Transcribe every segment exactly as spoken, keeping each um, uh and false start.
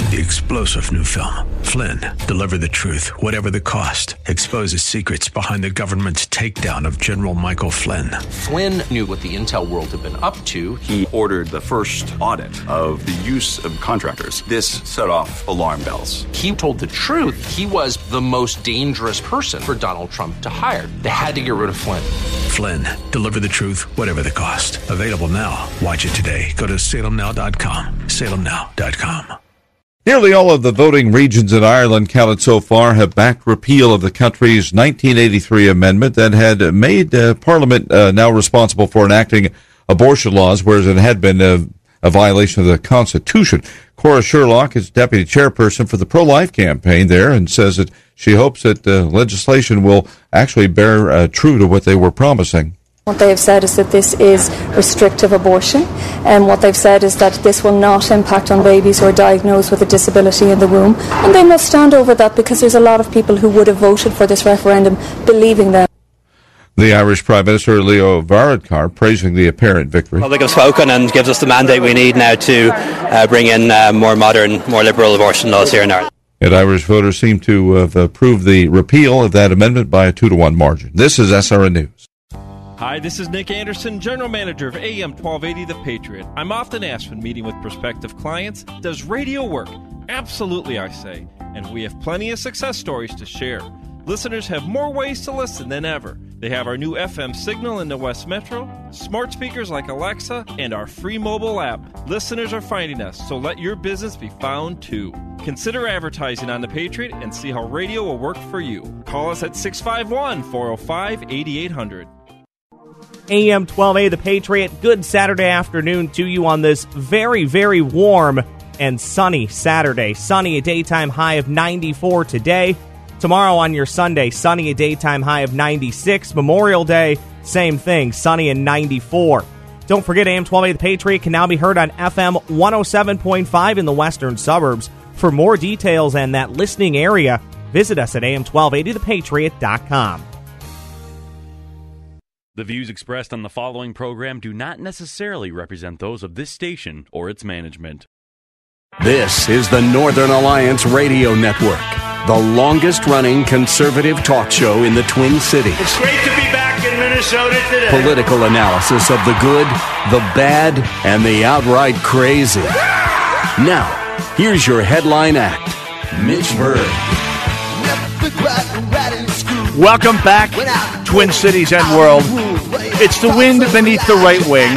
the explosive new film, Flynn, Deliver the Truth, Whatever the Cost, exposes secrets behind the government's takedown of General Michael Flynn. Flynn knew what the intel world had been up to. He ordered the first audit of the use of contractors. This set off alarm bells. He told the truth. He was the most dangerous person for Donald Trump to hire. They had to get rid of Flynn. Flynn, Deliver the Truth, Whatever the Cost. Available now. Watch it today. Go to salem now dot com. salem now dot com. Nearly all of the voting regions in Ireland counted so far have backed repeal of the country's nineteen eighty-three amendment that had made uh, Parliament uh, now responsible for enacting abortion laws, whereas it had been a, a violation of the Constitution. Cora Sherlock is deputy chairperson for the pro-life campaign there and says that she hopes that uh, legislation will actually bear uh, true to what they were promising. What they have said is that this is restrictive abortion, and what they've said is that this will not impact on babies who are diagnosed with a disability in the womb, and they must stand over that because there's a lot of people who would have voted for this referendum believing them. The Irish Prime Minister Leo Varadkar praising the apparent victory. Well, they have spoken and gives us the mandate we need now to uh, bring in uh, more modern, more liberal abortion laws here in Ireland. And Irish voters seem to have approved the repeal of that amendment by a two to one margin. This is S R N News. Hi, this is Nick Anderson, General Manager of A M twelve eighty The Patriot. I'm often asked when meeting with prospective clients, does radio work? Absolutely, I say. And we have plenty of success stories to share. Listeners have more ways to listen than ever. They have our new F M signal in the West Metro, smart speakers like Alexa, and our free mobile app. Listeners are finding us, so let your business be found too. Consider advertising on The Patriot and see how radio will work for you. Call us at six five one, four oh five, eight eight hundred. A M twelve eighty The Patriot, good Saturday afternoon to you on this very, very warm and sunny Saturday. Sunny, a daytime high of ninety-four today. Tomorrow on your Sunday, sunny, a daytime high of ninety-six. Memorial Day, same thing, sunny and ninety-four. Don't forget, A M twelve eighty The Patriot can now be heard on F M one oh seven point five in the western suburbs. For more details and that listening area, visit us at A M twelve eighty the patriot dot com. The views expressed on the following program do not necessarily represent those of this station or its management. This is the Northern Alliance Radio Network, the longest-running conservative talk show in the Twin Cities. It's great to be back in Minnesota today. Political analysis of the good, the bad, and the outright crazy. Now, here's your headline act, Mitch Berg. Welcome back, Twin Cities and world. It's the wind beneath the right wing,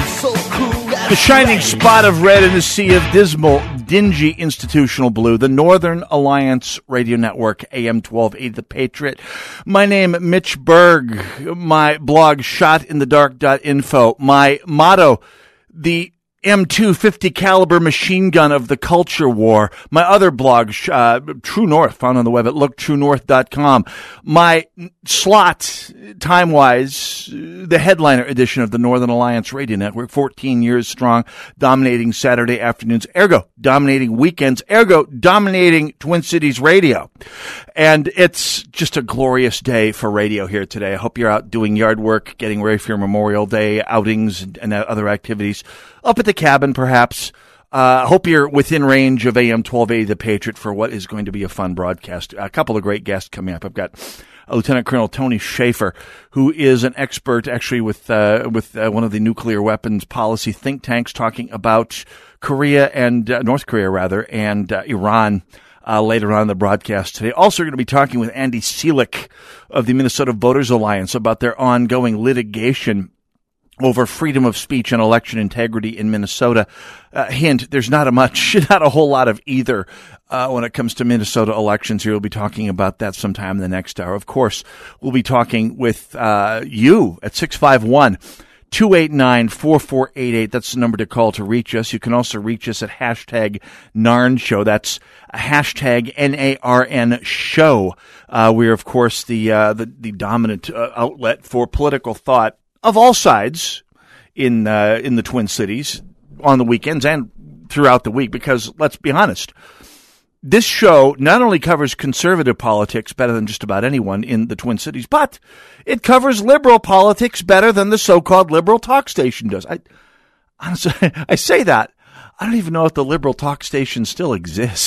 the shining spot of red in the sea of dismal, dingy institutional blue, the Northern Alliance Radio Network, A M twelve eighty The Patriot. My name, Mitch Berg. My blog, shot in the dark dot info. My motto, the M two fifty caliber machine gun of the culture war. My other blog, uh, True North, found on the web at look true north dot com. My slot, time-wise, the headliner edition of the Northern Alliance Radio Network, fourteen years strong, dominating Saturday afternoons, ergo, dominating weekends, ergo, dominating Twin Cities radio. And it's just a glorious day for radio here today. I hope you're out doing yard work, getting ready for your Memorial Day outings and, and other activities. Up at the cabin, perhaps. I uh, hope you're within range of A M twelve eighty The Patriot for what is going to be a fun broadcast. A couple of great guests coming up. I've got Lieutenant Colonel Tony Schaefer, who is an expert actually with uh, with uh, one of the nuclear weapons policy think tanks, talking about Korea and uh, North Korea, rather, and uh, Iran. Uh, later on in the broadcast today. Also, we're going to be talking with Andy Seelick of the Minnesota Voters Alliance about their ongoing litigation over freedom of speech and election integrity in Minnesota. Uh, hint, there's not a much, not a whole lot of either uh, when it comes to Minnesota elections here. We'll be talking about that sometime in the next hour. Of course, we'll be talking with uh, you at six five one, two eight nine, four four eight eight. That's the number to call to reach us. You can also reach us at hashtag Narn Show. That's a hashtag N A R N Show. Uh, we're, of course, the, uh, the, the dominant uh, outlet for political thought of all sides in uh, in the Twin Cities on the weekends and throughout the week, because let's be honest, this show not only covers conservative politics better than just about anyone in the Twin Cities, but it covers liberal politics better than the so-called liberal talk station does. I honestly, I say that. I don't even know if the liberal talk station still exists.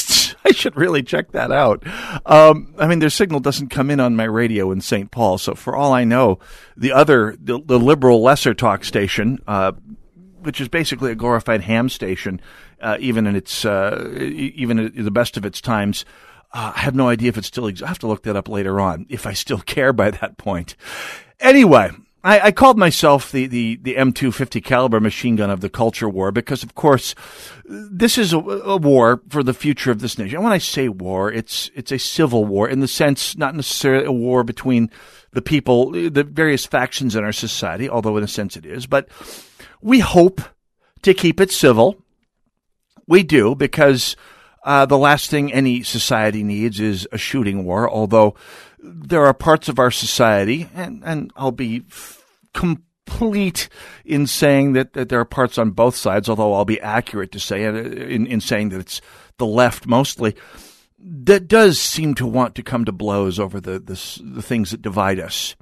I should really check that out. Um, I mean, their signal doesn't come in on my radio in Saint Paul, so for all I know, the other, the, the liberal lesser talk station, uh, which is basically a glorified ham station, uh, even in its, uh, even at the best of its times, uh, I have no idea if it still exists. I have to look that up later on, if I still care by that point. Anyway, I, I called myself the, the, the M two fifty caliber machine gun of the culture war because, of course, this is a, a war for the future of this nation. And when I say war, it's it's a civil war in the sense, not necessarily a war between the people, the various factions in our society, although in a sense it is. But we hope to keep it civil. We do, because uh, the last thing any society needs is a shooting war, although there are parts of our society, and, and I'll be f- complete in saying that, that there are parts on both sides, although I'll be accurate to say in, in saying that it's the left mostly, that does seem to want to come to blows over the, the, the things that divide us.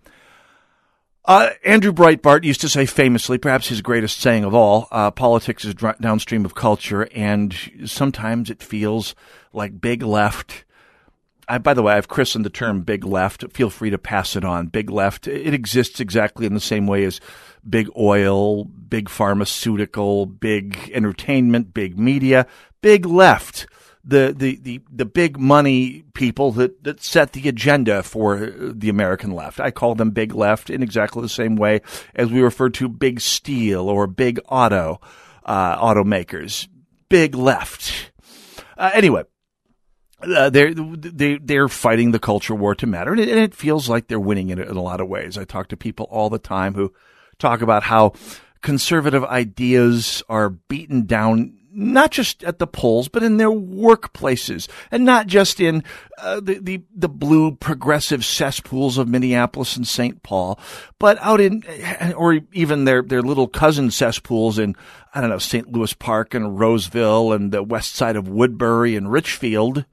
Uh, Andrew Breitbart used to say famously, perhaps his greatest saying of all, uh, politics is dr- downstream of culture, and sometimes it feels like big left. I, by the way, I've christened the term big left. Feel free to pass it on. Big left, it exists exactly in the same way as big oil, big pharmaceutical, big entertainment, big media, big left. The, the, the, the big money people that, that set the agenda for the American left. I call them big left in exactly the same way as we refer to big steel or big auto, uh, automakers. Big left. Uh, anyway. Uh, they're, they, they're fighting the culture war to matter, and it, and it feels like they're winning it in a lot of ways. I talk to people all the time who talk about how conservative ideas are beaten down, not just at the polls, but in their workplaces, and not just in uh, the, the, the blue progressive cesspools of Minneapolis and Saint Paul, but out in, or even their, their little cousin cesspools in, I don't know, Saint Louis Park and Roseville and the west side of Woodbury and Richfield.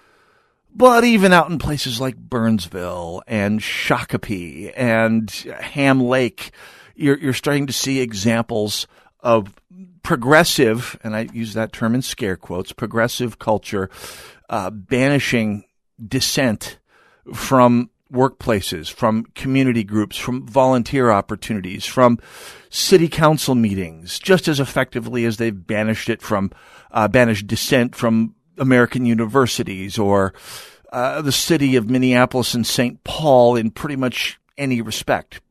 But even out in places like Burnsville and Shakopee and Ham Lake, you're, you're starting to see examples of progressive, and I use that term in scare quotes, progressive culture, uh, banishing dissent from workplaces, from community groups, from volunteer opportunities, from city council meetings, just as effectively as they've banished it from, uh, banished dissent from American universities or uh, the city of Minneapolis and Saint Paul in pretty much any respect.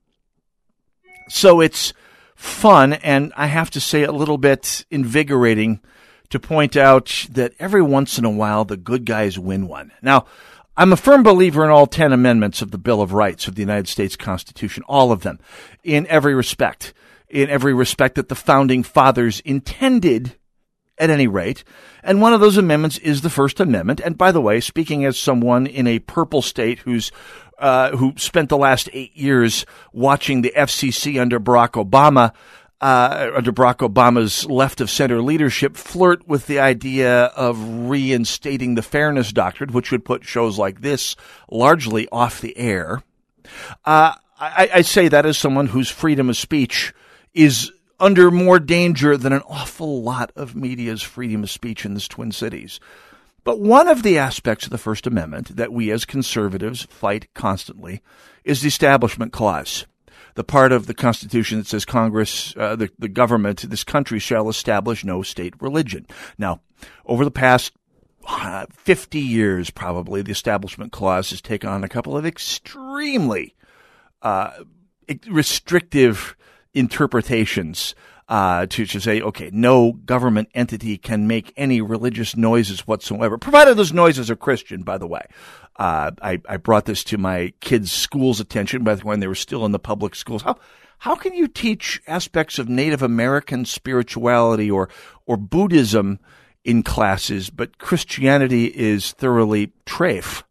So it's fun, and I have to say a little bit invigorating to point out that every once in a while the good guys win one. Now, I'm a firm believer in all ten amendments of the Bill of Rights of the United States Constitution, all of them, in every respect, in every respect that the Founding Fathers intended at any rate. And one of those amendments is the First Amendment. And by the way, speaking as someone in a purple state who's uh, who spent the last eight years watching the F C C under Barack Obama, uh, under Barack Obama's left-of-center leadership, flirt with the idea of reinstating the Fairness Doctrine, which would put shows like this largely off the air. Uh, I, I say that as someone whose freedom of speech is under more danger than an awful lot of media's freedom of speech in the Twin Cities. But one of the aspects of the First Amendment that we as conservatives fight constantly is the Establishment Clause, the part of the Constitution that says Congress, uh, the, the government, this country shall establish no state religion. Now, over the past uh, fifty years, probably, the Establishment Clause has taken on a couple of extremely uh, restrictive interpretations uh, to, to say, okay, no government entity can make any religious noises whatsoever, provided those noises are Christian, by the way. Uh, I, I brought this to my kids' school's attention back when they were still in the public schools. How how can you teach aspects of Native American spirituality or or Buddhism in classes, but Christianity is thoroughly treif?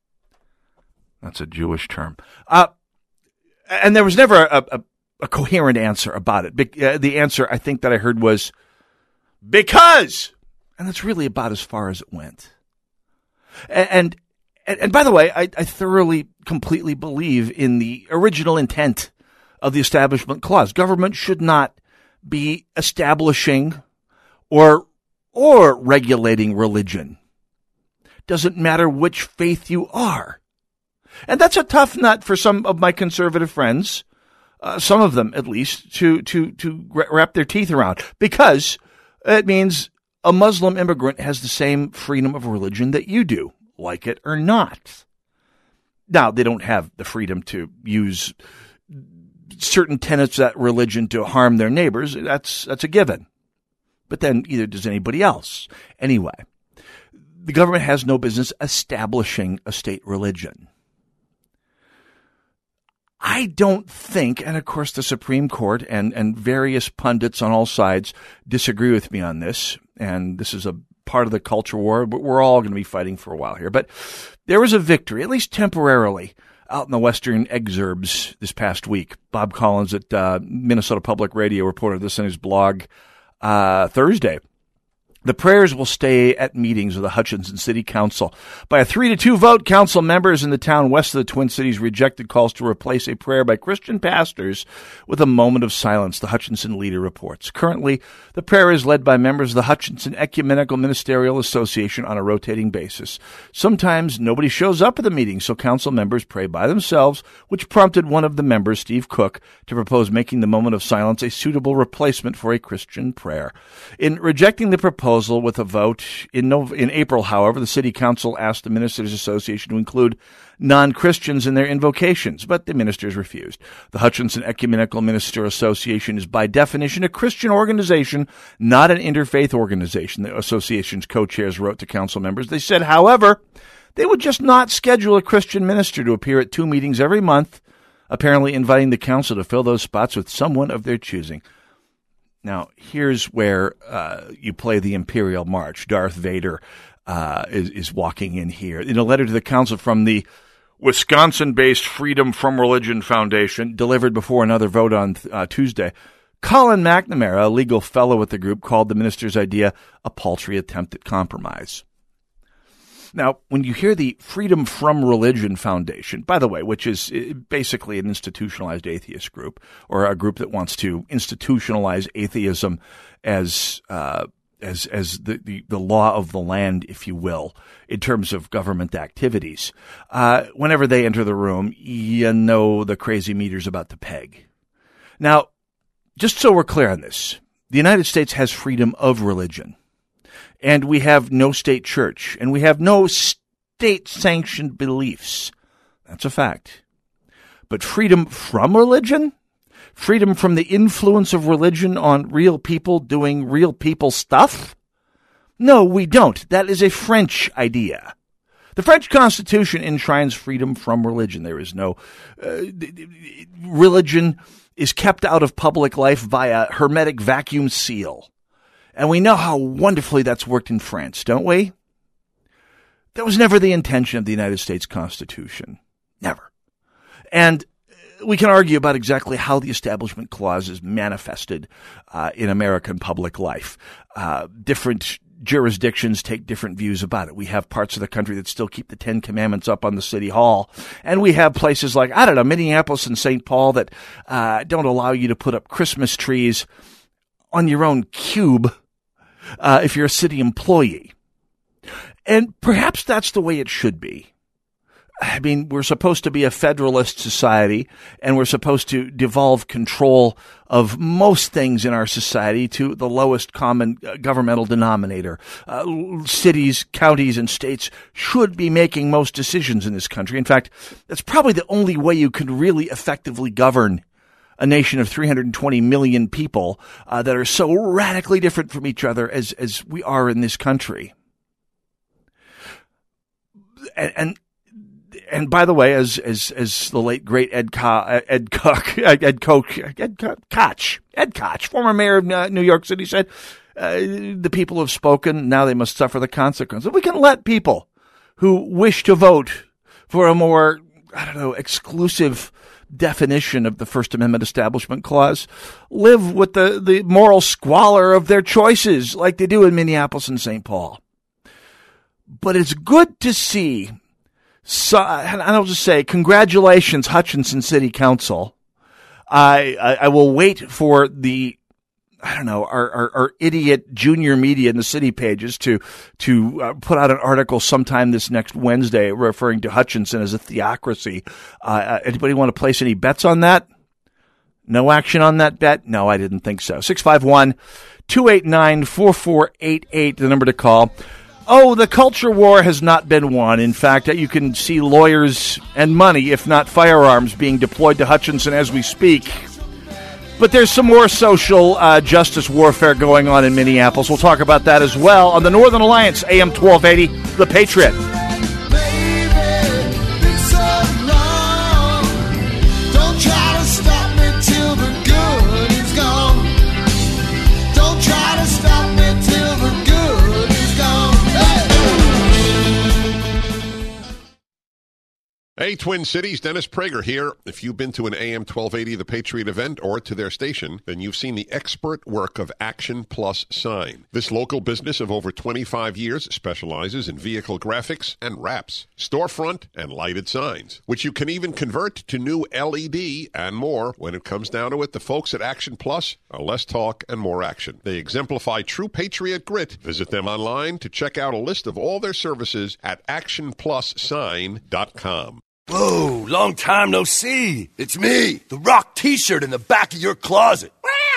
That's a Jewish term. Uh, and there was never a, a a coherent answer about it. Be- uh, the answer I think that I heard was, because, and that's really about as far as it went. And, and, and by the way, I, I thoroughly, completely believe in the original intent of the Establishment Clause. Government should not be establishing or, or regulating religion. Doesn't matter which faith you are. And that's a tough nut for some of my conservative friends, uh, some of them at least, to, to, to wrap their teeth around, because it means a Muslim immigrant has the same freedom of religion that you do, like it or not. Now, they don't have the freedom to use certain tenets of that religion to harm their neighbors. That's, that's a given. But then either does anybody else. Anyway, the government has no business establishing a state religion. I don't think, and of course the Supreme Court and, and various pundits on all sides disagree with me on this, and this is a part of the culture war, but we're all going to be fighting for a while here. But there was a victory, at least temporarily, out in the western exurbs this past week. Bob Collins at uh, Minnesota Public Radio reported this in his blog uh, Thursday. The prayers will stay at meetings of the Hutchinson City Council. By a three to two vote, council members in the town west of the Twin Cities rejected calls to replace a prayer by Christian pastors with a moment of silence, the Hutchinson leader reports. Currently, the prayer is led by members of the Hutchinson Ecumenical Ministerial Association on a rotating basis. Sometimes nobody shows up at the meeting, so council members pray by themselves, which prompted one of the members, Steve Cook, to propose making the moment of silence a suitable replacement for a Christian prayer. In rejecting the proposal, with a vote in November, in April, however, the City Council asked the Ministers Association to include non-Christians in their invocations, but the ministers refused. The Hutchinson Ecumenical Minister Association is by definition a Christian organization, not an interfaith organization, the association's co-chairs wrote to council members. They said, however, they would just not schedule a Christian minister to appear at two meetings every month, apparently inviting the council to fill those spots with someone of their choosing. Now, here's where uh, you play the Imperial March. Darth Vader uh, is, is walking in here. In a letter to the council from the Wisconsin-based Freedom from Religion Foundation, delivered before another vote on uh, Tuesday, Colin McNamara, a legal fellow with the group, called the minister's idea a paltry attempt at compromise. Now, when you hear the Freedom from Religion Foundation, by the way, which is basically an institutionalized atheist group, or a group that wants to institutionalize atheism as uh, as as the, the, the law of the land, if you will, in terms of government activities, uh, whenever they enter the room, you know the crazy meter's about to peg. Now, just so we're clear on this, the United States has freedom of religion. And we have no state church, and we have no state-sanctioned beliefs. That's a fact. But freedom from religion? Freedom from the influence of religion on real people doing real people stuff? No, we don't. That is a French idea. The French Constitution enshrines freedom from religion. There is no uh, religion is kept out of public life via hermetic vacuum seal. And we know how wonderfully that's worked in France, don't we? That was never the intention of the United States Constitution. Never. And we can argue about exactly how the Establishment Clause is manifested uh, in American public life. Uh, different jurisdictions take different views about it. We have parts of the country that still keep the Ten Commandments up on the City Hall. And we have places like, I don't know, Minneapolis and Saint Paul that uh, don't allow you to put up Christmas trees on your own cube uh, if you're a city employee. And perhaps that's the way it should be. I mean, we're supposed to be a federalist society, and we're supposed to devolve control of most things in our society to the lowest common governmental denominator. Uh, cities, counties, and states should be making most decisions in this country. In fact, that's probably the only way you can really effectively govern a nation of three hundred twenty million people uh, that are so radically different from each other as as we are in this country. And, and And by the way, as as as the late great Ed Co- Ed Koch, Ed Koch, Ed Koch, Ed Koch, former mayor of New York City, said, uh, "The people have spoken. Now they must suffer the consequences." We can let people who wish to vote for a more, I don't know, exclusive definition of the First Amendment Establishment Clause live with the the moral squalor of their choices, like they do in Minneapolis and Saint Paul. But it's good to see. So, and I'll just say, congratulations, Hutchinson City Council. I, I, I will wait for the I don't know, our, our, our idiot junior media in the city pages to to uh, put out an article sometime this next Wednesday referring to Hutchinson as a theocracy. Uh, anybody want to place any bets on that? No action on that bet? No, I didn't think so. six five one, two eight nine, four four eight eight, the number to call. Oh, the culture war has not been won. In fact, you can see lawyers and money, if not firearms, being deployed to Hutchinson as we speak. But there's some more social uh, justice warfare going on in Minneapolis. We'll talk about that as well on the Northern Alliance, A M twelve eighty, The Patriot. Hey, Twin Cities, Dennis Prager here. If you've been to an A M twelve eighty The Patriot event or to their station, then you've seen the expert work of Action Plus Sign. This local business of over twenty-five years specializes in vehicle graphics and wraps, storefront and lighted signs, which you can even convert to new L E D and more. When it comes down to it, the folks at Action Plus are less talk and more action. They exemplify true Patriot grit. Visit them online to check out a list of all their services at action plus sign dot com. Whoa, long time no see. It's me, the Rock t-shirt in the back of your closet.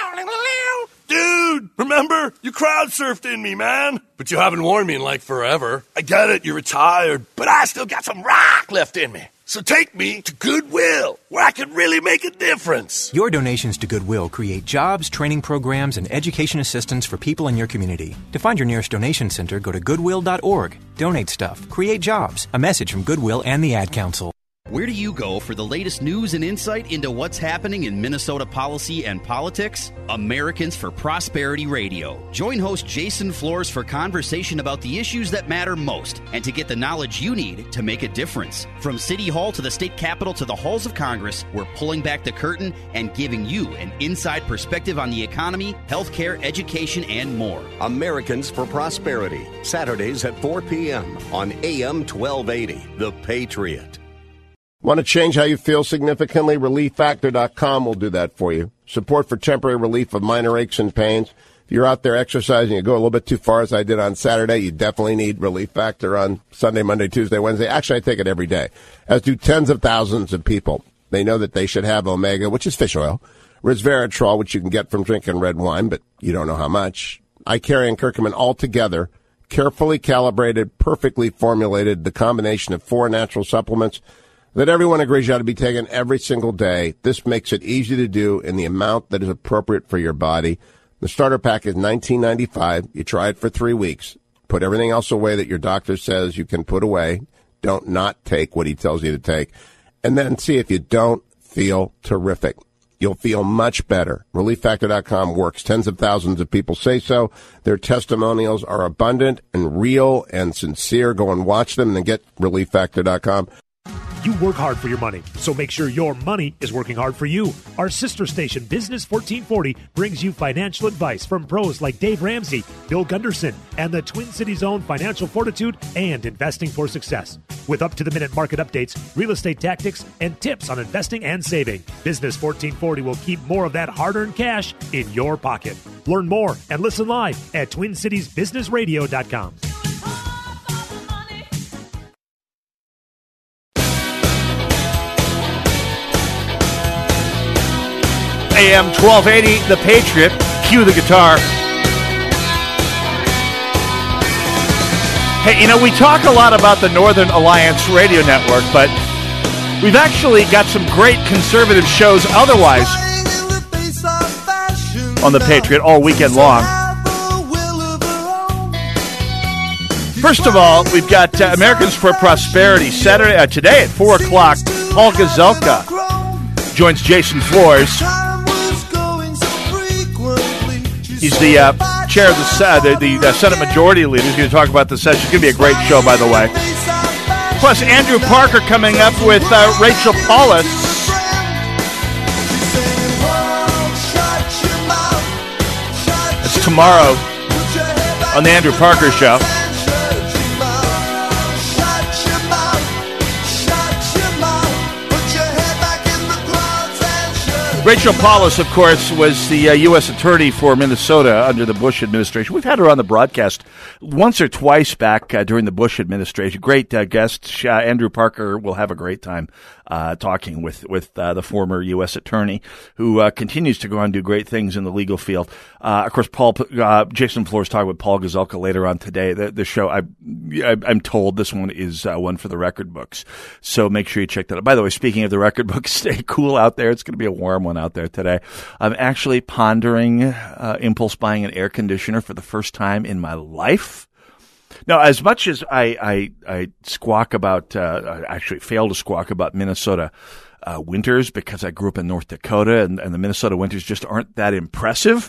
Dude, remember? You crowd surfed in me, man. But you haven't worn me in like forever. I get it, you're retired, but I still got some rock left in me. So take me to Goodwill, where I can really make a difference. Your donations to Goodwill create jobs, training programs, and education assistance for people in your community. To find your nearest donation center, go to goodwill dot org. Donate stuff. Create jobs. A message from Goodwill and the Ad Council. Where do you go for the latest news and insight into what's happening in Minnesota policy and politics? Americans for Prosperity Radio. Join host Jason Flores for conversation about the issues that matter most and to get the knowledge you need to make a difference. From City Hall to the state capitol to the halls of Congress, we're pulling back the curtain and giving you an inside perspective on the economy, healthcare, education, and more. Americans for Prosperity. Saturdays at four p.m. on A M twelve eighty, The Patriot. Want to change how you feel significantly? relief factor dot com will do that for you. Support for temporary relief of minor aches and pains. If you're out there exercising, you go a little bit too far, as I did on Saturday, you definitely need Relief Factor on Sunday, Monday, Tuesday, Wednesday. Actually, I take it every day, as do tens of thousands of people. They know that they should have Omega, which is fish oil, resveratrol, which you can get from drinking red wine, but you don't know how much. iCarry and Curcumin all together, carefully calibrated, perfectly formulated, the combination of four natural supplements that everyone agrees you ought to be taking every single day. This makes it easy to do in the amount that is appropriate for your body. The starter pack is nineteen ninety-five dollars. You try it for three weeks. Put everything else away that your doctor says you can put away. Don't not take what he tells you to take. And then see if you don't feel terrific. You'll feel much better. relief factor dot com works. Tens of thousands of people say so. Their testimonials are abundant and real and sincere. Go and watch them and then get relief factor dot com. You work hard for your money, so make sure your money is working hard for you. Our sister station, Business fourteen forty, brings you financial advice from pros like Dave Ramsey, Bill Gunderson, and the Twin Cities' own Financial Fortitude and Investing for Success. With up-to-the-minute market updates, real estate tactics, and tips on investing and saving, Business fourteen forty will keep more of that hard-earned cash in your pocket. Learn more and listen live at twin cities business radio dot com. A M twelve eighty, The Patriot. Cue the guitar. Hey, you know, we talk a lot about the Northern Alliance Radio Network, but we've actually got some great conservative shows otherwise on The Patriot all weekend long. First of all, we've got uh, Americans for Prosperity Saturday uh, today at four o'clock. Paul Gazelka joins Jason Flores. He's the uh, chair of the, uh, the, the uh, Senate Majority Leader. He's going to talk about the session. It's going to be a great show, by the way. Plus, Andrew Parker coming up with uh, Rachel Paulus. It's tomorrow on the Andrew Parker Show. Rachel Paulus, of course, was the uh, U S attorney for Minnesota under the Bush administration. We've had her on the broadcast once or twice back uh, during the Bush administration. Great uh, guest. Uh, Andrew Parker will have a great time uh, talking with, with uh, the former U S attorney who uh, continues to go on and do great things in the legal field. Uh, of course, Paul, uh, Jason Flores talking with Paul Gazelka later on today. The, the show, I, I, I'm told this one is uh, one for the record books. So make sure you check that out. By the way, speaking of the record books, stay cool out there. It's going to be a warm one out there today. I'm actually pondering uh, impulse buying an air conditioner for the first time in my life. Now, as much as I, I, I squawk about, uh, I actually fail to squawk about Minnesota uh, winters because I grew up in North Dakota and, and the Minnesota winters just aren't that impressive,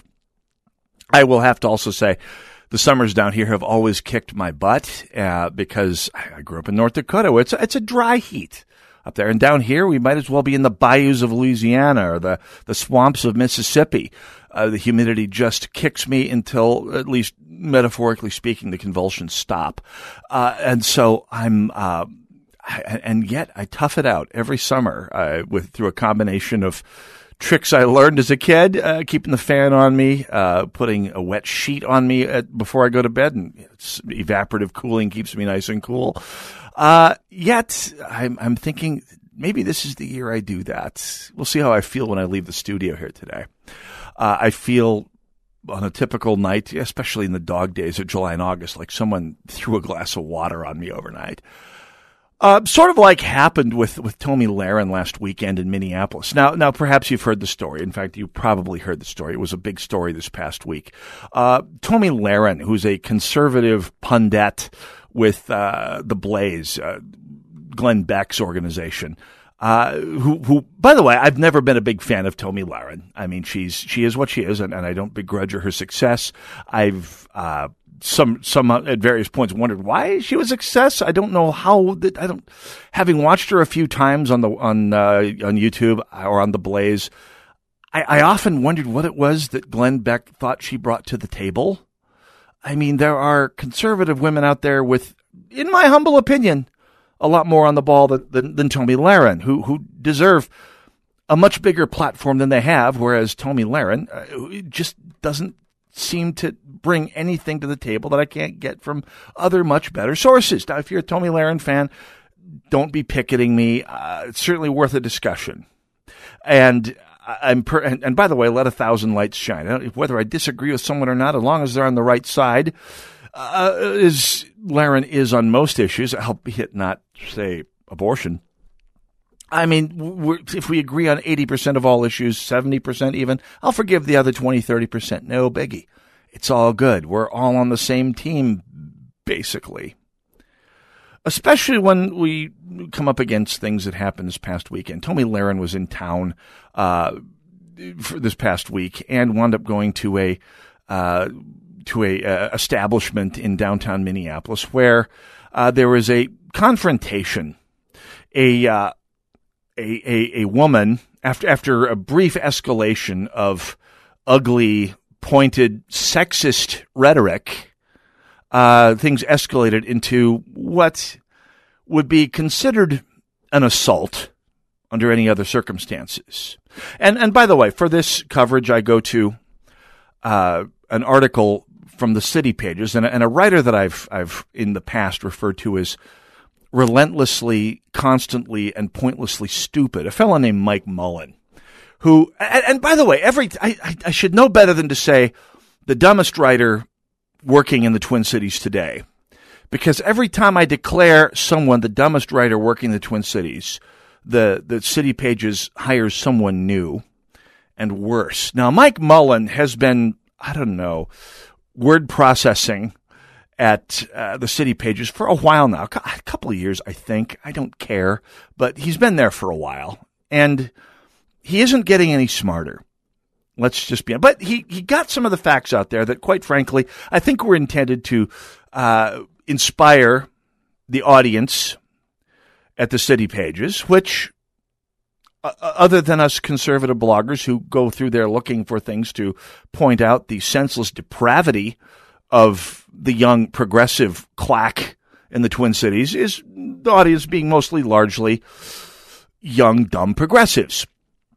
I will have to also say the summers down here have always kicked my butt uh, because I grew up in North Dakota where it's, it's a dry heat up there. And down here, we might as well be in the bayous of Louisiana or the, the swamps of Mississippi. Uh, the humidity just kicks me until, at least metaphorically speaking, the convulsions stop. Uh, and so I'm, uh, I, and yet I tough it out every summer uh, with through a combination of tricks I learned as a kid, uh, keeping the fan on me, uh, putting a wet sheet on me at, before I go to bed, and it's, evaporative cooling keeps me nice and cool. Uh, yet I'm, I'm thinking maybe this is the year I do that. We'll see how I feel when I leave the studio here today. Uh, I feel on a typical night, especially in the dog days of July and August, like someone threw a glass of water on me overnight. Uh, sort of like happened with, with Tomi Lahren last weekend in Minneapolis. Now, now perhaps you've heard the story. In fact, you probably heard the story. It was a big story this past week. Uh, Tomi Lahren, who's a conservative pundit with, uh, The Blaze, uh, Glenn Beck's organization, uh, who, who, by the way, I've never been a big fan of Tomi Lahren. I mean, she's, she is what she is, and, and I don't begrudge her her success. I've, uh, Some, some at various points wondered why she was a success. I don't know how that, I don't, having watched her a few times on the, on, uh, on YouTube or on The Blaze, I, I often wondered what it was that Glenn Beck thought she brought to the table. I mean, there are conservative women out there with, in my humble opinion, a lot more on the ball than, than, than Tomi Lahren, who, who deserve a much bigger platform than they have, whereas Tomi Lahren uh, just doesn't seem to bring anything to the table that I can't get from other much better sources. Now, if you're a Tomi Lahren fan, don't be picketing me. Uh, it's certainly worth a discussion. And I'm per- and, and by the way, let a thousand lights shine. I don't, whether I disagree with someone or not, as long as they're on the right side, uh, is Lahren is on most issues, albeit not, say, abortion. I mean, we're, if we agree on eighty percent of all issues, seventy percent even, I'll forgive the other twenty, thirty percent. No biggie. It's all good. We're all on the same team, basically. Especially when we come up against things that happened this past weekend. Tomi Lahren was in town uh, for this past week and wound up going to a uh, to a uh, establishment in downtown Minneapolis where uh, there was a confrontation. A uh, A, a, a woman, after, after a brief escalation of ugly, pointed, sexist rhetoric, uh, things escalated into what would be considered an assault under any other circumstances. And, and by the way, for this coverage, I go to, uh, an article from the City Pages and, and a writer that I've, I've in the past referred to as relentlessly, constantly, and pointlessly stupid, a fellow named Mike Mullen, who, and, and by the way, every I, I, I should know better than to say the dumbest writer working in the Twin Cities today, because every time I declare someone the dumbest writer working in the Twin Cities, the, the City Pages hires someone new and worse. Now, Mike Mullen has been, I don't know, word processing at uh, the City Pages for a while now, a couple of years, I think. I don't care, but he's been there for a while, and he isn't getting any smarter. Let's just be, but he, he got some of the facts out there that, quite frankly, I think were intended to uh, inspire the audience at the City Pages, which, uh, other than us conservative bloggers who go through there looking for things to point out the senseless depravity of the young progressive claque in the Twin Cities, is the audience being mostly largely young, dumb progressives.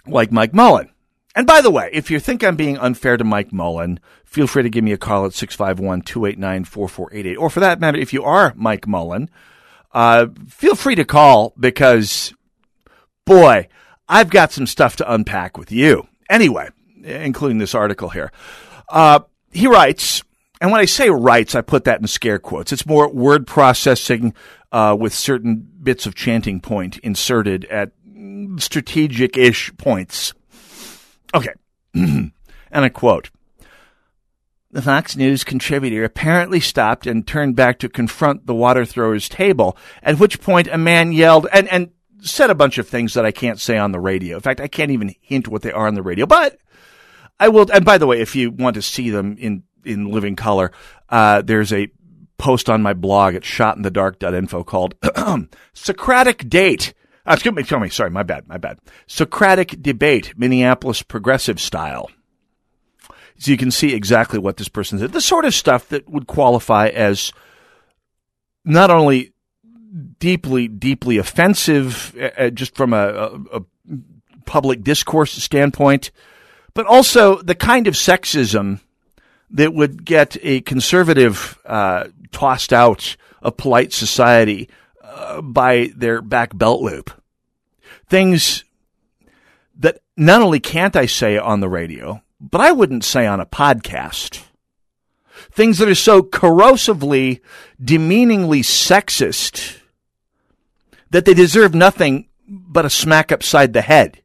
like Mike Mullen. And by the way, if you think I'm being unfair to Mike Mullen, feel free to give me a call at six five one, two eight nine, four four eight eight. Or for that matter, if you are Mike Mullen, uh, feel free to call because, boy, I've got some stuff to unpack with you. Anyway, including this article here. Uh, he writes, and when I say writes, I put that in scare quotes. It's more word processing uh, with certain bits of chanting point inserted at strategic-ish points. Okay, and I quote, the Fox News contributor apparently stopped and turned back to confront the water thrower's table, at which point a man yelled and, and said a bunch of things that I can't say on the radio. In fact, I can't even hint what they are on the radio, but I will. And by the way, if you want to see them in, in living color, uh, there's a post on my blog at shot in the dark dot info called Socratic Date. Uh, excuse me, excuse me, sorry, my bad, my bad. Socratic Debate, Minneapolis Progressive Style. So you can see exactly what this person said. The sort of stuff that would qualify as not only deeply, deeply offensive, uh, just from a, a, a public discourse standpoint, but also the kind of sexism that would get a conservative uh, tossed out of polite society uh, by their back belt loop. Things that not only can't I say on the radio, but I wouldn't say on a podcast. Things that are so corrosively, demeaningly sexist that they deserve nothing but a smack upside the head.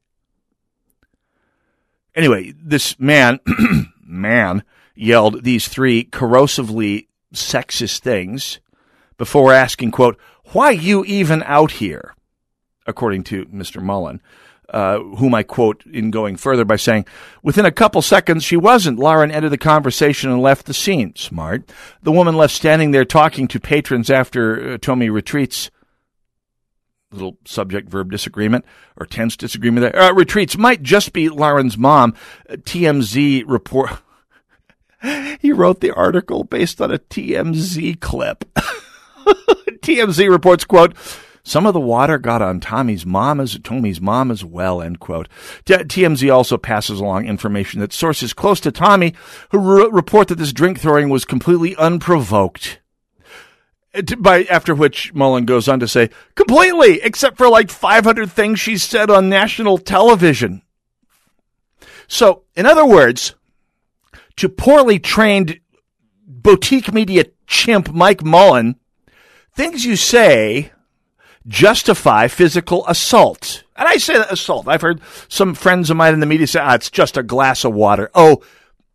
Anyway, this man, man, yelled these three corrosively sexist things before asking, quote, why you even out here? According to Mister Mullen, uh, whom I quote in going further by saying, within a couple seconds, she wasn't. Lauren entered the conversation and left the scene. Smart. The woman left standing there talking to patrons after uh, Tommy retreats. Little subject-verb disagreement or tense disagreement there. Uh, retreats might just be Lauren's mom. Uh, T M Z report. He wrote the article based on a T M Z clip. T M Z reports, quote, some of the water got on Tommy's mom as Tommy's mom as well, end quote. T M Z also passes along information that sources close to Tommy who re- report that this drink throwing was completely unprovoked. By after which Mullen goes on to say, completely, except for like five hundred things she said on national television. So, in other words, to poorly trained boutique media chimp Mike Mullen, things you say justify physical assault. And I say assault. I've heard some friends of mine in the media say, ah, it's just a glass of water. Oh,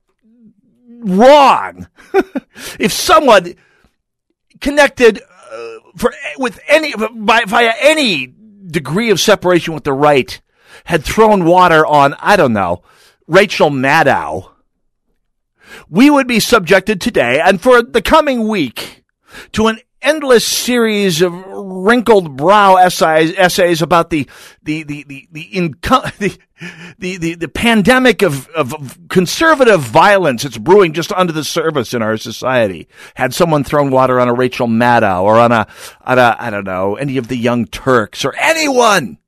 wrong. If someone connected uh, for with any by, via any degree of separation with the right had thrown water on, I don't know, Rachel Maddow, we would be subjected today and for the coming week to an endless series of wrinkled brow essays, essays about the the the the the, inco- the, the, the, the pandemic of, of, of conservative violence that's brewing just under the surface in our society. Had someone thrown water on a Rachel Maddow or on a on a I don't know any of the Young Turks or anyone.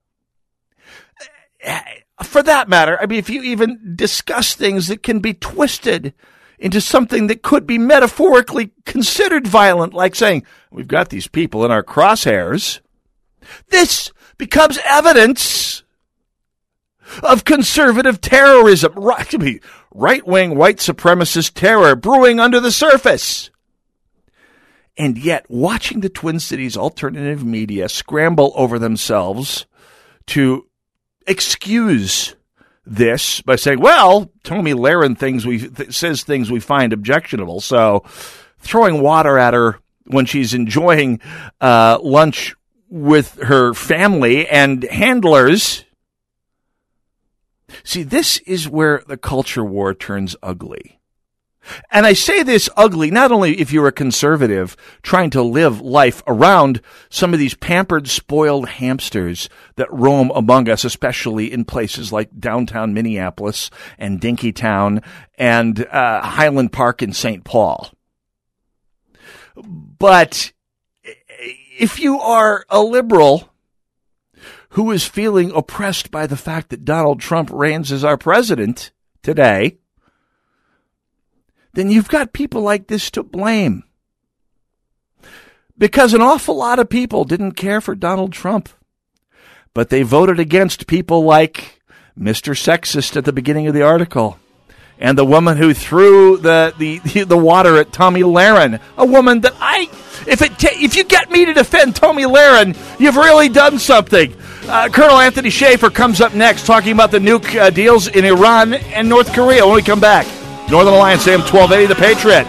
For that matter, I mean, if you even discuss things that can be twisted into something that could be metaphorically considered violent, like saying, we've got these people in our crosshairs, this becomes evidence of conservative terrorism, right-wing white supremacist terror brewing under the surface. And yet, watching the Twin Cities alternative media scramble over themselves to excuse this by saying, well, Tommy Lahren things we th- says things we find objectionable, so throwing water at her when she's enjoying uh, lunch with her family and handlers. See, this is where the culture war turns ugly. And I say this ugly not only if you're a conservative trying to live life around some of these pampered, spoiled hamsters that roam among us, especially in places like downtown Minneapolis and Dinkytown and uh, Highland Park in Saint Paul. But if you are a liberal who is feeling oppressed by the fact that Donald Trump reigns as our president today, then you've got people like this to blame. Because an awful lot of people didn't care for Donald Trump, but they voted against people like Mister Sexist at the beginning of the article, and the woman who threw the, the, the water at Tomi Lahren, a woman that I, if it ta- if you get me to defend Tomi Lahren, you've really done something. Uh, Colonel Anthony Schaefer comes up next, talking about the nuke uh, deals in Iran and North Korea when we come back. Northern Alliance, A M twelve eighty, The Patriot.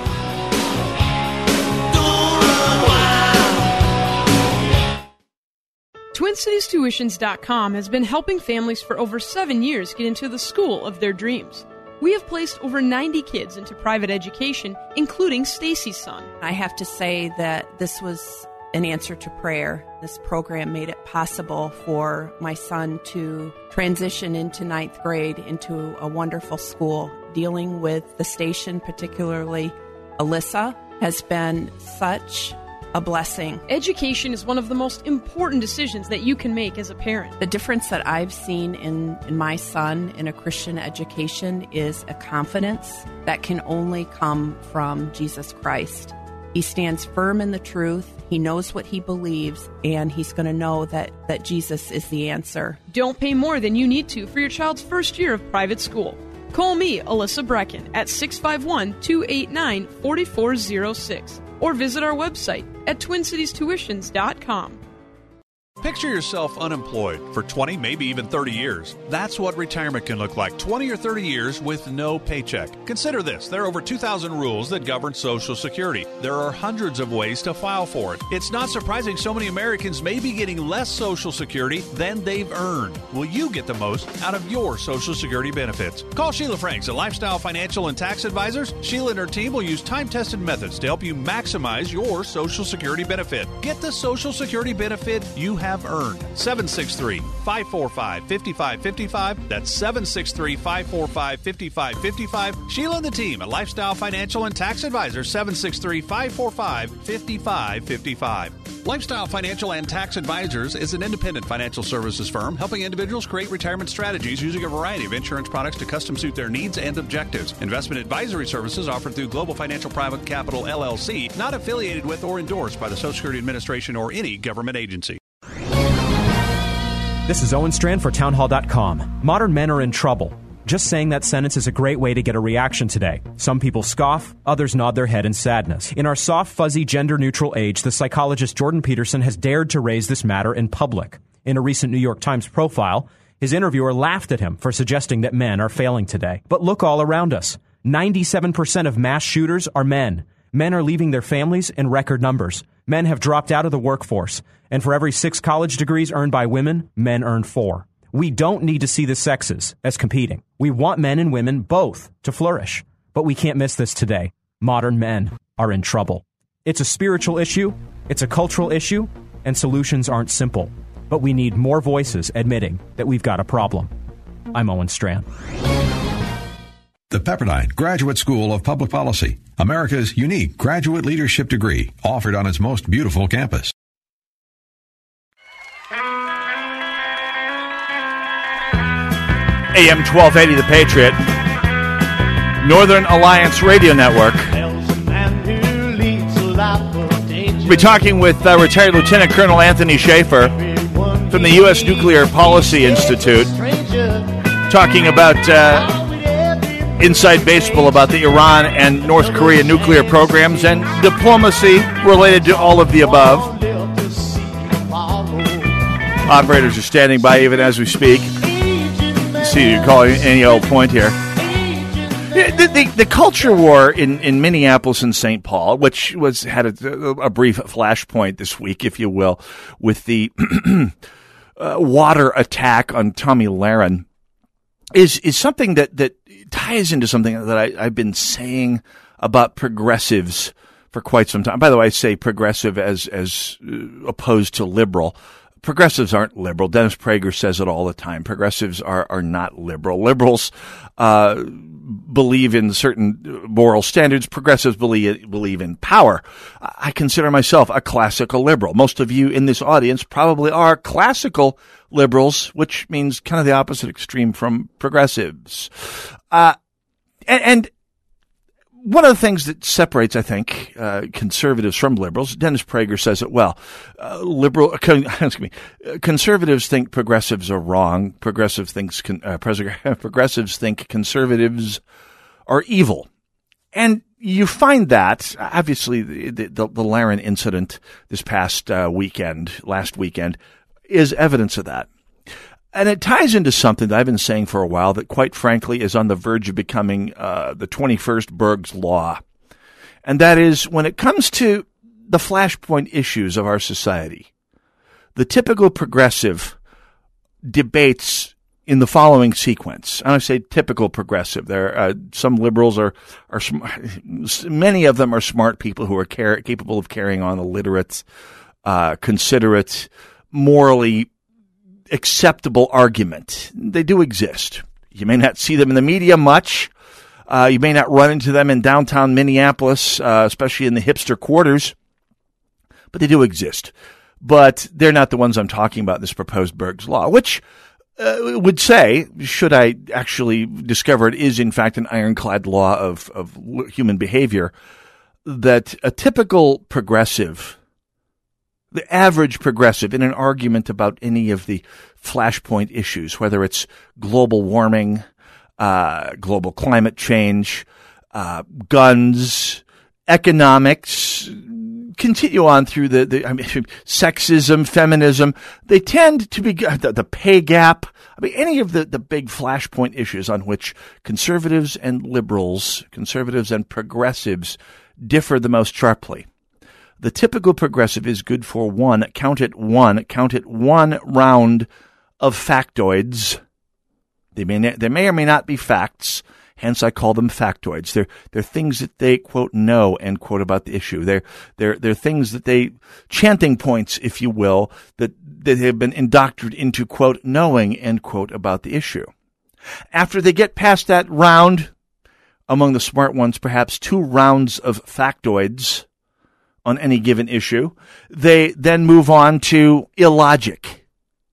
Twin Cities Tuitions dot com has been helping families for over seven years get into the school of their dreams. We have placed over ninety kids into private education, including Stacy's son. I have to say that this was an answer to prayer. This program made it possible for my son to transition into ninth grade into a wonderful school. Dealing with the station, particularly Alyssa, has been such a blessing. Education is one of the most important decisions that you can make as a parent. The difference that I've seen in, in my son in a Christian education is a confidence that can only come from Jesus Christ. He stands firm in the truth, he knows what he believes, and he's going to know that, that Jesus is the answer. Don't pay more than you need to for your child's first year of private school. Call me, Alyssa Brecken, at six five one, two eight nine, four four zero six or visit our website at Twin Cities Tuitions dot com. Picture yourself unemployed for twenty, maybe even thirty years. That's what retirement can look like, twenty or thirty years with no paycheck. Consider this. There are over two thousand rules that govern Social Security. There are hundreds of ways to file for it. It's not surprising so many Americans may be getting less Social Security than they've earned. Will you get the most out of your Social Security benefits? Call Sheila Franks at Lifestyle Financial and Tax Advisors. Sheila and her team will use time-tested methods to help you maximize your Social Security benefit. Get the Social Security benefit you have earned. seven six three, five four five, five five five five. That's seven six three, five four five, five five five five. Sheila and the team at Lifestyle Financial and Tax Advisors, seven six three, five four five, five five five five. Lifestyle Financial and Tax Advisors is an independent financial services firm helping individuals create retirement strategies using a variety of insurance products to custom suit their needs and objectives. Investment advisory services offered through Global Financial Private Capital, L L C, not affiliated with or endorsed by the Social Security Administration or any government agency. This is Owen Strand for Townhall dot com. Modern men are in trouble. Just saying that sentence is a great way to get a reaction today. Some people scoff, others nod their head in sadness. In our soft, fuzzy, gender-neutral age, the psychologist Jordan Peterson has dared to raise this matter in public. In a recent New York Times profile, his interviewer laughed at him for suggesting that men are failing today. But look all around us. ninety-seven percent of mass shooters are men. Men are leaving their families in record numbers. Men have dropped out of the workforce. And for every six college degrees earned by women, men earn four. We don't need to see the sexes as competing. We want men and women both to flourish. But we can't miss this today. Modern men are in trouble. It's a spiritual issue, it's a cultural issue, and solutions aren't simple. But we need more voices admitting that we've got a problem. I'm Owen Strand. The Pepperdine Graduate School of Public Policy, America's unique graduate leadership degree, offered on its most beautiful campus. A M twelve eighty, The Patriot, Northern Alliance Radio Network. We'll be talking with uh, retired Lieutenant Colonel Anthony Schaefer from the U S Nuclear Policy Institute, talking about uh, inside baseball about the Iran and North Korea nuclear programs and diplomacy related to all of the above. Operators are standing by even as we speak. See, you're calling any old point here. The, the, the culture war in, in Minneapolis and Saint Paul, which was had a, a brief flashpoint this week, if you will, with the uh, water attack on Tomi Lahren, is is something that, that ties into something that I, I've been saying about progressives for quite some time. By the way, I say progressive as as uh, opposed to liberal. progressives aren't liberal. Dennis Prager says it all the time. Progressives are, are not liberal. Liberals uh, believe in certain moral standards. Progressives believe believe in power. I consider myself a classical liberal. Most of you in this audience probably are classical liberals, which means kind of the opposite extreme from progressives. Uh, and, and one of the things that separates, I think, uh, conservatives from liberals, Dennis Prager says it well. Uh, liberal, excuse me, conservatives think progressives are wrong. Progressive thinks con, uh, progressives think conservatives are evil, and you find that obviously the the, the Laren incident this past uh, weekend, last weekend, is evidence of that. And it ties into something that I've been saying for a while that, quite frankly, is on the verge of becoming uh, the twenty-first Berg's Law. And that is, when it comes to the flashpoint issues of our society, the typical progressive debates in the following sequence. And I say typical progressive. There, uh, some liberals are, are sm- many of them are smart people who are car- capable of carrying on a literate, uh, considerate, morally acceptable argument. They do exist. You may not see them in the media much. Uh, you may not run into them in downtown Minneapolis, uh, especially in the hipster quarters, but they do exist. But they're not the ones I'm talking about in this proposed Berg's Law, which uh, would say, should I actually discover it is in fact an ironclad law of, of human behavior, that a typical progressive, the average progressive in an argument about any of the flashpoint issues, whether it's global warming, uh, global climate change, uh, guns, economics, continue on through the, the I mean, sexism, feminism, they tend to be the, the pay gap. I mean, any of the, the big flashpoint issues on which conservatives and liberals, conservatives and progressives differ the most sharply. The typical progressive is good for one, count it one, count it one round of factoids. They may, they may or may not be facts, hence I call them factoids. They're, they're things that they, quote, know, end quote, about the issue. They're, they're, they're things that they, chanting points, if you will, that, that have been indoctrinated into, quote, knowing, end quote, about the issue. After they get past that round, among the smart ones, perhaps two rounds of factoids on any given issue, they then move on to illogic.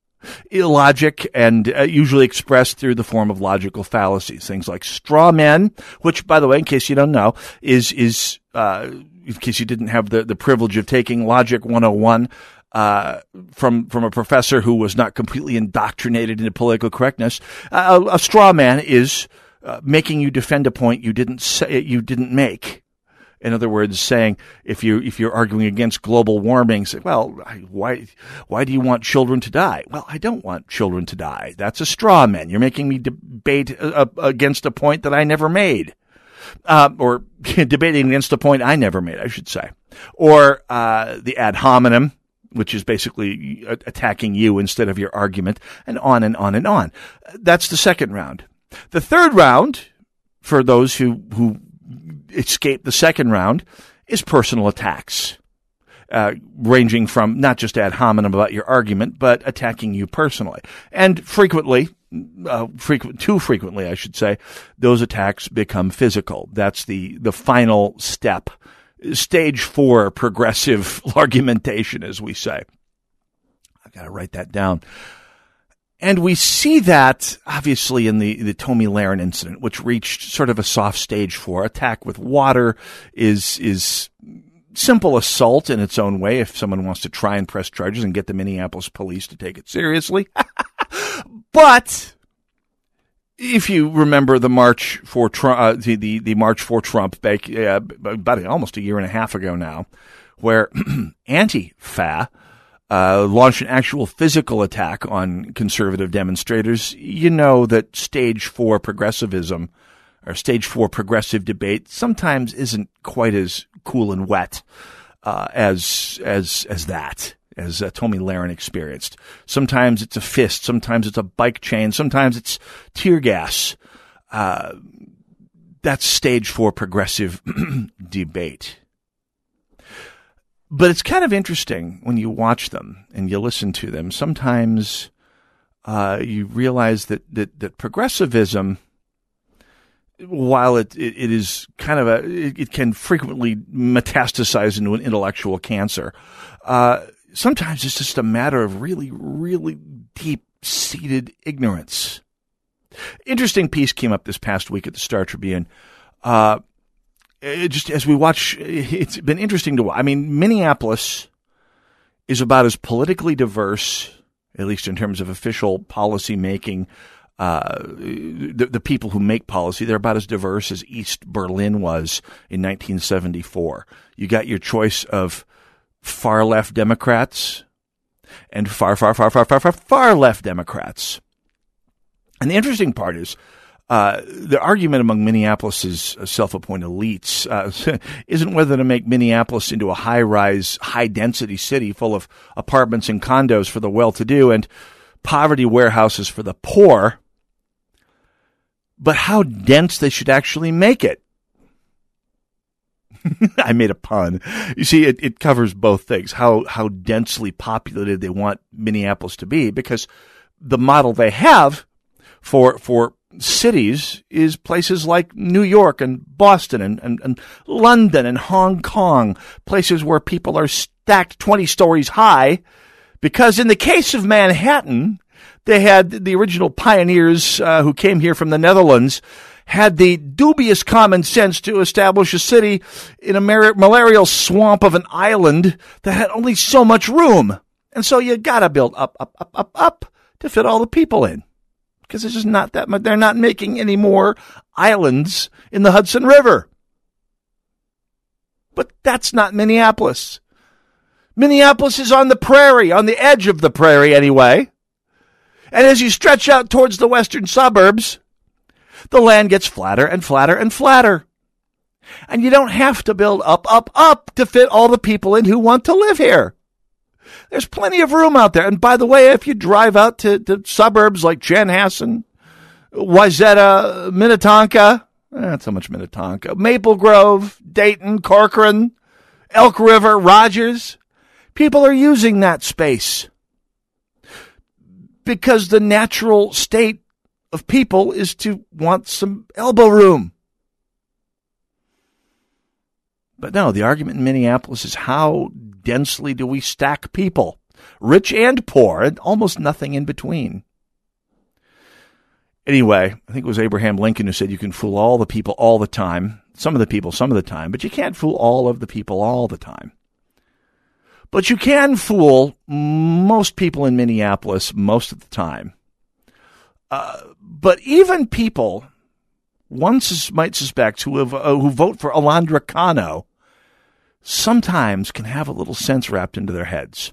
Illogic, and uh, usually expressed through the form of logical fallacies. Things like straw men, which, by the way, in case you don't know, is, is uh, in case you didn't have the, the privilege of taking Logic one oh one uh, from, from a professor who was not completely indoctrinated into political correctness, uh, a, a straw man is uh, making you defend a point you didn't say, you didn't make. In other words, saying if you if you're arguing against global warming, say, well, why why do you want children to die? Well, I don't want children to die. That's a straw man. You're making me debate uh, against a point that I never made, uh, or debating against a point I never made, I should say. Or uh, the ad hominem, which is basically attacking you instead of your argument, and on and on and on. That's the second round. The third round, for those who who escape the second round, is personal attacks, uh, ranging from not just ad hominem about your argument, but attacking you personally. And frequently, uh, frequent, too frequently, I should say, those attacks become physical. That's the, the final step, stage four progressive argumentation, as we say. I've got to write that down. And we see that, obviously, in the, the Tomi Lahren incident, which reached sort of a soft stage four. Attack with water is is simple assault in its own way if someone wants to try and press charges and get the Minneapolis police to take it seriously. But if you remember the March for Trump, uh, the, the, the March for Trump back, uh, about almost a year and a half ago now, where Antifa Uh, launched an actual physical attack on conservative demonstrators, you know that stage four progressivism or stage four progressive debate sometimes isn't quite as cool and wet uh, as as as that, as uh, Tomi Lahren experienced. Sometimes it's a fist, sometimes it's a bike chain, sometimes it's tear gas. Uh, that's stage four progressive debate. But it's kind of interesting when you watch them and you listen to them. Sometimes uh, you realize that, that, that progressivism, while it, it, it is kind of a, it, it can frequently metastasize into an intellectual cancer. Uh, sometimes it's just a matter of really, really deep-seated ignorance. Interesting piece came up this past week at the Star Tribune. Uh, it just as we watch, it's been interesting to watch. I mean, Minneapolis is about as politically diverse, at least in terms of official policy making. Uh, the, the people who make policy, they're about as diverse as East Berlin was in nineteen seventy-four. You got your choice of far left Democrats and far, far, far, far, far, far, far left Democrats. And the interesting part is, uh, the argument among Minneapolis's self-appointed elites uh, isn't whether to make Minneapolis into a high-rise, high-density city full of apartments and condos for the well-to-do and poverty warehouses for the poor, but how dense they should actually make it. I made a pun. You see, it, it covers both things, how, how densely populated they want Minneapolis to be, because the model they have for for cities is places like New York and Boston and, and, and London and Hong Kong, places where people are stacked twenty stories high, because in the case of Manhattan, they had the original pioneers uh, who came here from the Netherlands had the dubious common sense to establish a city in a mar- malarial swamp of an island that had only so much room. And so you got to build up, up, up, up, up to fit all the people in. Because it's just not that much. They're not making any more islands in the Hudson River. But that's not Minneapolis. Minneapolis is on the prairie, on the edge of the prairie anyway. And as you stretch out towards the western suburbs, the land gets flatter and flatter and flatter. And you don't have to build up, up, up to fit all the people in who want to live here. There's plenty of room out there. And by the way, if you drive out to, to suburbs like Chanhassen, Wayzata, Minnetonka, eh, not so much Minnetonka, Maple Grove, Dayton, Corcoran, Elk River, Rogers, people are using that space because the natural state of people is to want some elbow room. But no, the argument in Minneapolis is how densely do we stack people, rich and poor, and almost nothing in between. Anyway, I think it was Abraham Lincoln who said you can fool all the people all the time, some of the people some of the time, but you can't fool all of the people all the time. But you can fool most people in Minneapolis most of the time. Uh, but even people, one sus- might suspect, who have uh, who vote for Alondra Cano, sometimes can have a little sense wrapped into their heads.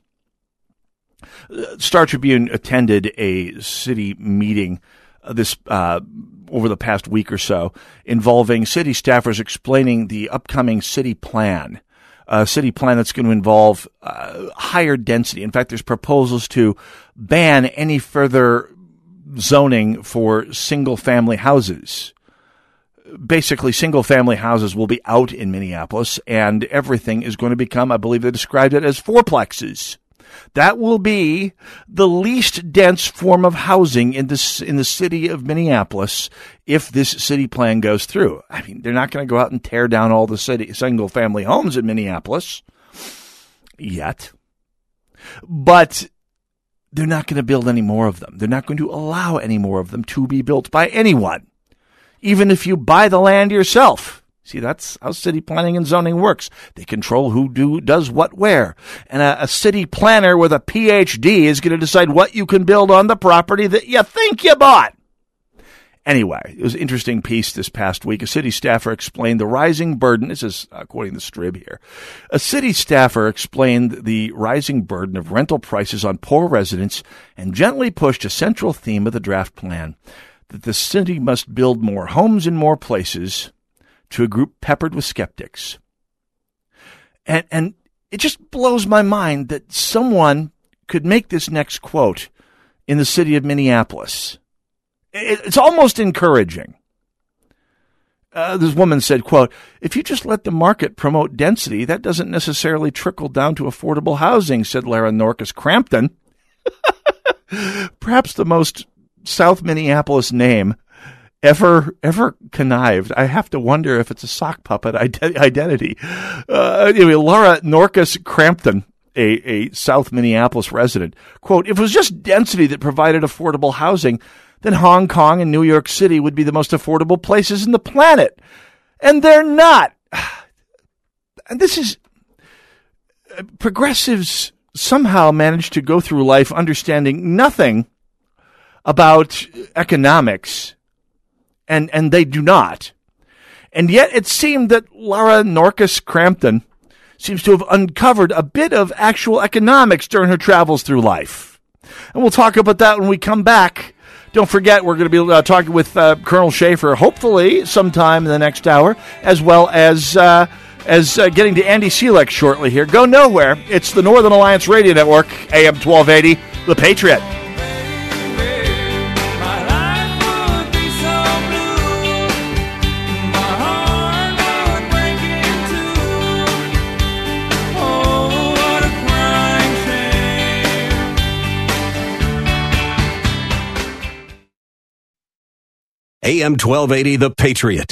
Uh, Star Tribune attended a city meeting uh, this uh, over the past week or so involving city staffers explaining the upcoming city plan. A city plan that's going to involve uh, higher density. In fact, there's proposals to ban any further zoning for single-family houses. Basically, single-family houses will be out in Minneapolis, and everything is going to become, I believe they described it as fourplexes. That will be the least dense form of housing in this in the city of Minneapolis if this city plan goes through. I mean, they're not going to go out and tear down all the city single-family homes in Minneapolis yet, but they're not going to build any more of them. They're not going to allow any more of them to be built by anyone, even if you buy the land yourself. See, that's how city planning and zoning works. They control who do does what where. And a, a city planner with a P H D is going to decide what you can build on the property that you think you bought. Anyway, it was an interesting piece this past week. A city staffer explained the rising burden. This is uh, quoting the Strib here. A city staffer explained the rising burden of rental prices on poor residents and gently pushed a central theme of the draft plan, that the city must build more homes in more places, to a group peppered with skeptics. And, and it just blows my mind that someone could make this next quote in the city of Minneapolis. It, it's almost encouraging. Uh, this woman said, quote, if you just let the market promote density, that doesn't necessarily trickle down to affordable housing, said Lara Norcus Crampton. Perhaps the most South Minneapolis name ever ever connived. I have to wonder if it's a sock puppet ide- identity. Uh, anyway, Lara Norcus Crampton, a, a South Minneapolis resident, quote, if it was just density that provided affordable housing, then Hong Kong and New York City would be the most affordable places in the planet. And they're not. And this is, progressives somehow manage to go through life understanding nothing about economics, and, and they do not. And yet it seemed that Lara Norcus Crampton seems to have uncovered a bit of actual economics during her travels through life. And we'll talk about that when we come back. Don't forget, we're going to be uh, talking with uh, Colonel Schaefer, hopefully sometime in the next hour, as well as uh, as uh, getting to Andy Selek shortly here. Go nowhere. It's the Northern Alliance Radio Network, A M twelve eighty, The Patriot. A M twelve eighty, The Patriot.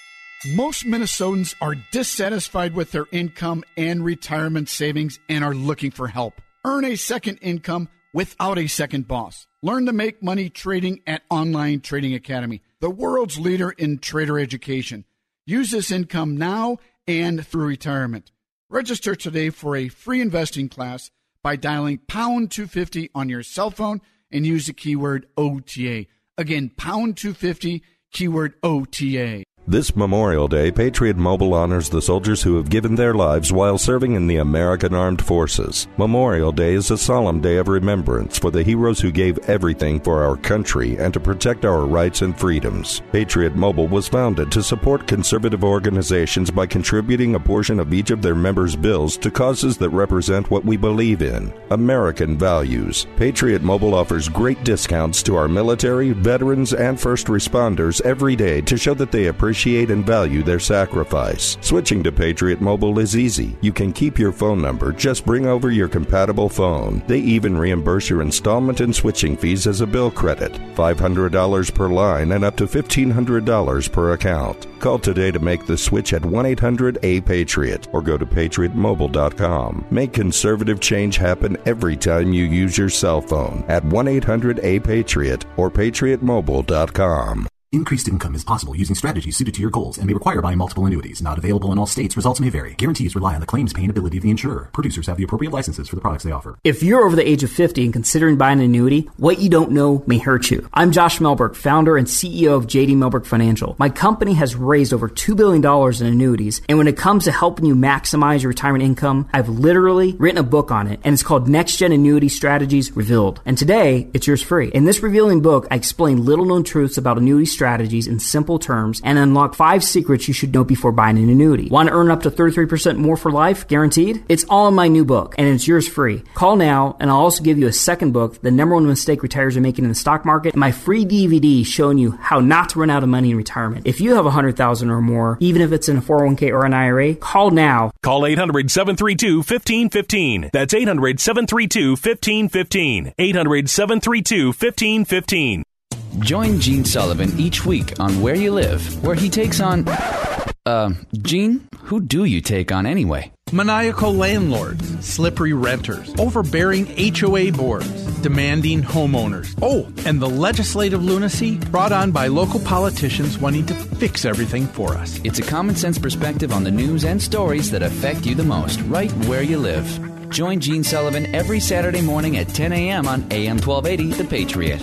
Most Minnesotans are dissatisfied with their income and retirement savings and are looking for help. Earn a second income without a second boss. Learn to make money trading at Online Trading Academy, the world's leader in trader education. Use this income now and through retirement. Register today for a free investing class by dialing pound two fifty on your cell phone and use the keyword O T A. Again, pound two fifty, keyword O T A. This Memorial Day, Patriot Mobile honors the soldiers who have given their lives while serving in the American Armed Forces. Memorial Day is a solemn day of remembrance for the heroes who gave everything for our country and to protect our rights and freedoms. Patriot Mobile was founded to support conservative organizations by contributing a portion of each of their members' bills to causes that represent what we believe in, American values. Patriot Mobile offers great discounts to our military, veterans, and first responders every day to show that they appreciate Appreciate and value their sacrifice. Switching to Patriot Mobile is easy. You can keep your phone number, just bring over your compatible phone. They even reimburse your installment and switching fees as a bill credit. five hundred dollars per line and up to fifteen hundred dollars per account. Call today to make the switch at one eight hundred A Patriot or go to patriot mobile dot com. Make conservative change happen every time you use your cell phone at one eight hundred A Patriot or patriot mobile dot com. Increased income is possible using strategies suited to your goals and may require buying multiple annuities. Not available in all states. Results may vary. Guarantees rely on the claims paying ability of the insurer. Producers have the appropriate licenses for the products they offer. If you're over the age of fifty and considering buying an annuity, what you don't know may hurt you. I'm Josh Melberg, founder and C E O of J D Melberg Financial. My company has raised over two billion dollars in annuities, and when it comes to helping you maximize your retirement income, I've literally written a book on it, and it's called Next Gen Annuity Strategies Revealed. And today, it's yours free. In this revealing book, I explain little-known truths about annuity strategies in simple terms and unlock five secrets you should know before buying an annuity. Want to earn up to thirty-three percent more for life, guaranteed? It's all in my new book, and it's yours free. Call now, and I'll also give you a second book, The Number One Mistake Retirees Are Making in the Stock Market, and my free D V D showing you how not to run out of money in retirement. If you have one hundred thousand dollars or more, even if it's in a four oh one k or an I R A, call now. Call eight hundred, seven three two, one five one five. That's eight hundred, seven three two, one five one five. eight hundred, seven three two, one five one five. Join Gene Sullivan each week on Where You Live, where he takes on... Uh, Gene, who do you take on anyway? Maniacal landlords, slippery renters, overbearing H O A boards, demanding homeowners. Oh, and the legislative lunacy brought on by local politicians wanting to fix everything for us. It's a common sense perspective on the news and stories that affect you the most, right where you live. Join Gene Sullivan every Saturday morning at ten a.m. on A M twelve eighty, The Patriot.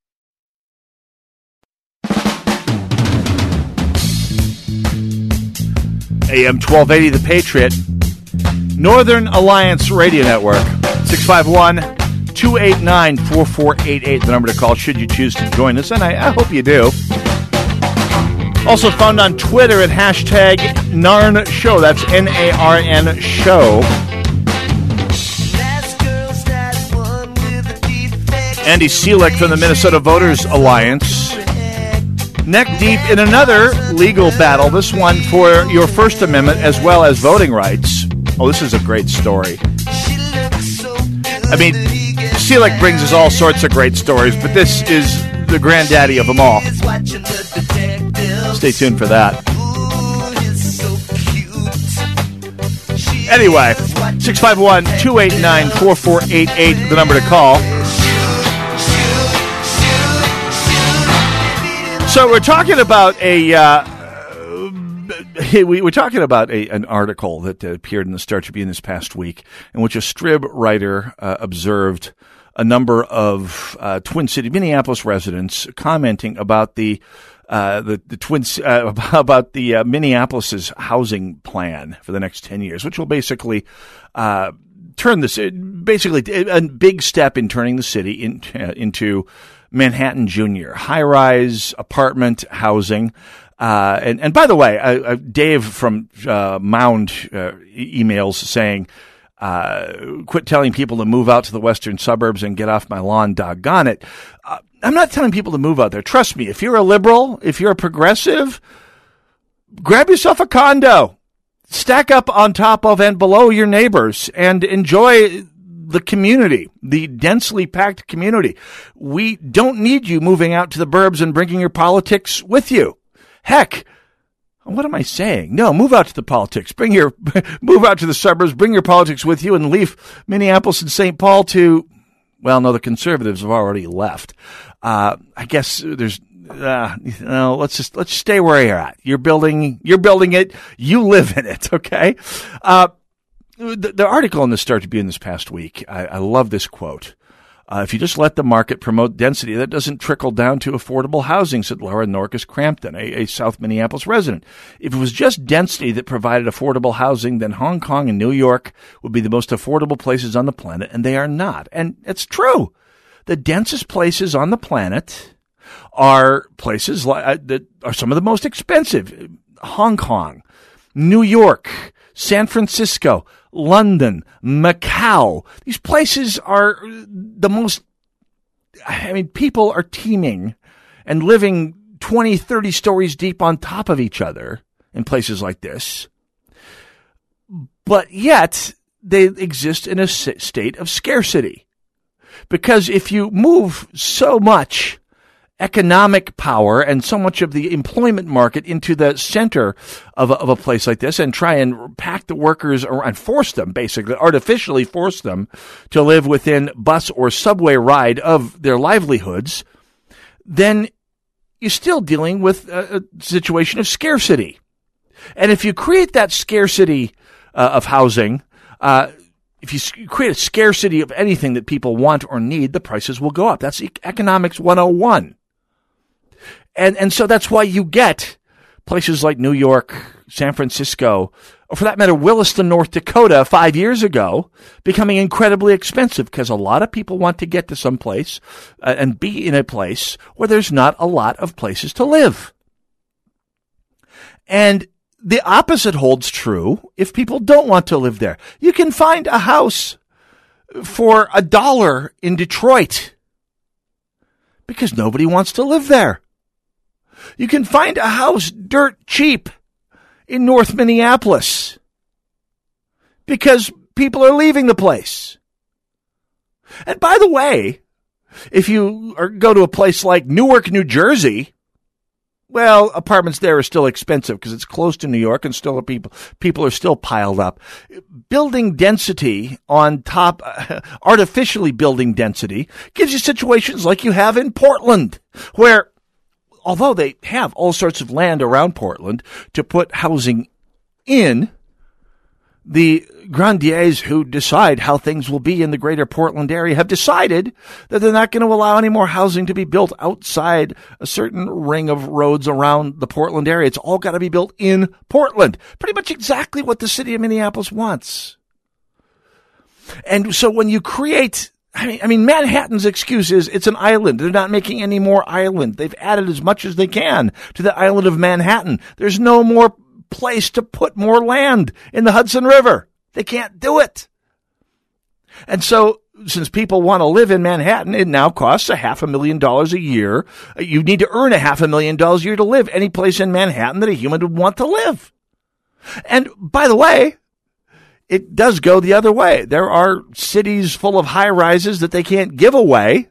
A M twelve eighty, The Patriot, Northern Alliance Radio Network, six five one, two eight nine, four four eight eight, the number to call should you choose to join us, and I, I hope you do. Also found on Twitter at hashtag Narn Show, that's N A R N Show. Andy Selek from the Minnesota Voters Alliance neck deep in another legal battle, this one for your First Amendment as well as voting rights. Oh, this is a great story. I mean, Selleck brings us all sorts of great stories, but this is the granddaddy of them all. Stay tuned for that. Anyway, six five one, two eight nine, four four eight eight, the number to call. So we're talking about a uh, we we're talking about a, an article that uh, appeared in the Star Tribune this past week, in which a Strib writer uh, observed a number of uh, Twin City, Minneapolis residents commenting about the uh, the the Twin uh, about the uh, Minneapolis's housing plan for the next ten years, which will basically uh, turn this basically a big step in turning the city in, uh, into Manhattan Junior, high-rise apartment housing. Uh, and, and by the way, uh, uh, Dave from uh, Mound uh, e- emails saying, uh, quit telling people to move out to the western suburbs and get off my lawn, doggone it. Uh, I'm not telling people to move out there. Trust me, if you're a liberal, if you're a progressive, grab yourself a condo. Stack up on top of and below your neighbors and enjoy the community, the densely packed community. We don't need you moving out to the burbs and bringing your politics with you. Heck, what am I saying? No, move out to the politics. Bring your, move out to the suburbs, bring your politics with you, and leave Minneapolis and Saint Paul to, well, no, the conservatives have already left. Uh, I guess there's, uh, no, let's just, let's stay where you're at. You're building, you're building it. You live in it. Okay. Uh, the, the article in the Star Tribune this past week, I, I love this quote. Uh, if you just let the market promote density, that doesn't trickle down to affordable housing, said Laura Norcus Crampton, a, a South Minneapolis resident. If it was just density that provided affordable housing, then Hong Kong and New York would be the most affordable places on the planet, and they are not. And it's true. The densest places on the planet are places like, uh, that are some of the most expensive. Hong Kong, New York, San Francisco, London, Macau. These places are the most, I mean, people are teeming and living twenty, thirty stories deep on top of each other in places like this. But yet they exist in a state of scarcity. Because if you move so much economic power and so much of the employment market into the center of a, of a place like this and try and pack the workers around, and force them, basically, artificially force them to live within bus or subway ride of their livelihoods, then you're still dealing with a, a situation of scarcity. And if you create that scarcity uh, of housing, uh, if you create a scarcity of anything that people want or need, the prices will go up. That's economics one oh one. And and so that's why you get places like New York, San Francisco, or for that matter, Williston, North Dakota, five years ago, becoming incredibly expensive because a lot of people want to get to some place uh, and be in a place where there's not a lot of places to live. And the opposite holds true if people don't want to live there. You can find a house for a dollar in Detroit because nobody wants to live there. You can find a house dirt cheap in North Minneapolis because people are leaving the place. And by the way, if you are, go to a place like Newark, New Jersey, well, apartments there are still expensive because it's close to New York and still people people are still piled up. Building density on top, uh, artificially building density, gives you situations like you have in Portland, where although they have all sorts of land around Portland to put housing in, the grandiers who decide how things will be in the greater Portland area have decided that they're not going to allow any more housing to be built outside a certain ring of roads around the Portland area. It's all got to be built in Portland. Pretty much exactly what the city of Minneapolis wants. And so when you create, I mean, I mean, Manhattan's excuse is it's an island. They're not making any more island. They've added as much as they can to the island of Manhattan. There's no more place to put more land in the Hudson River. They can't do it. And so since people want to live in Manhattan, it now costs a half a million dollars a year. You need to earn a half a million dollars a year to live any place in Manhattan that a human would want to live. And by the way, it does go the other way. There are cities full of high rises that they can't give away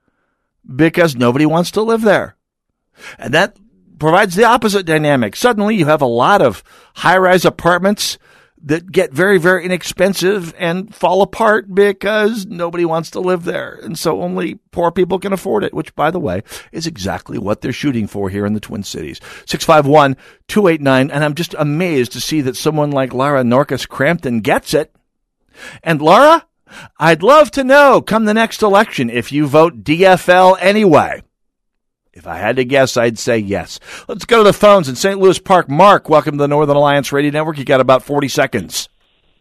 because nobody wants to live there. And that provides the opposite dynamic. Suddenly you have a lot of high-rise apartments that get very, very inexpensive and fall apart because nobody wants to live there. And so only poor people can afford it, which, by the way, is exactly what they're shooting for here in the Twin Cities. six five one, two eight nine, and I'm just amazed to see that someone like Lara Norcas Crampton gets it. And Laura, I'd love to know, come the next election, if you vote D F L anyway. If I had to guess, I'd say yes. Let's go to the phones in Saint Louis Park. Mark, welcome to the Northern Alliance Radio Network. You got about forty seconds.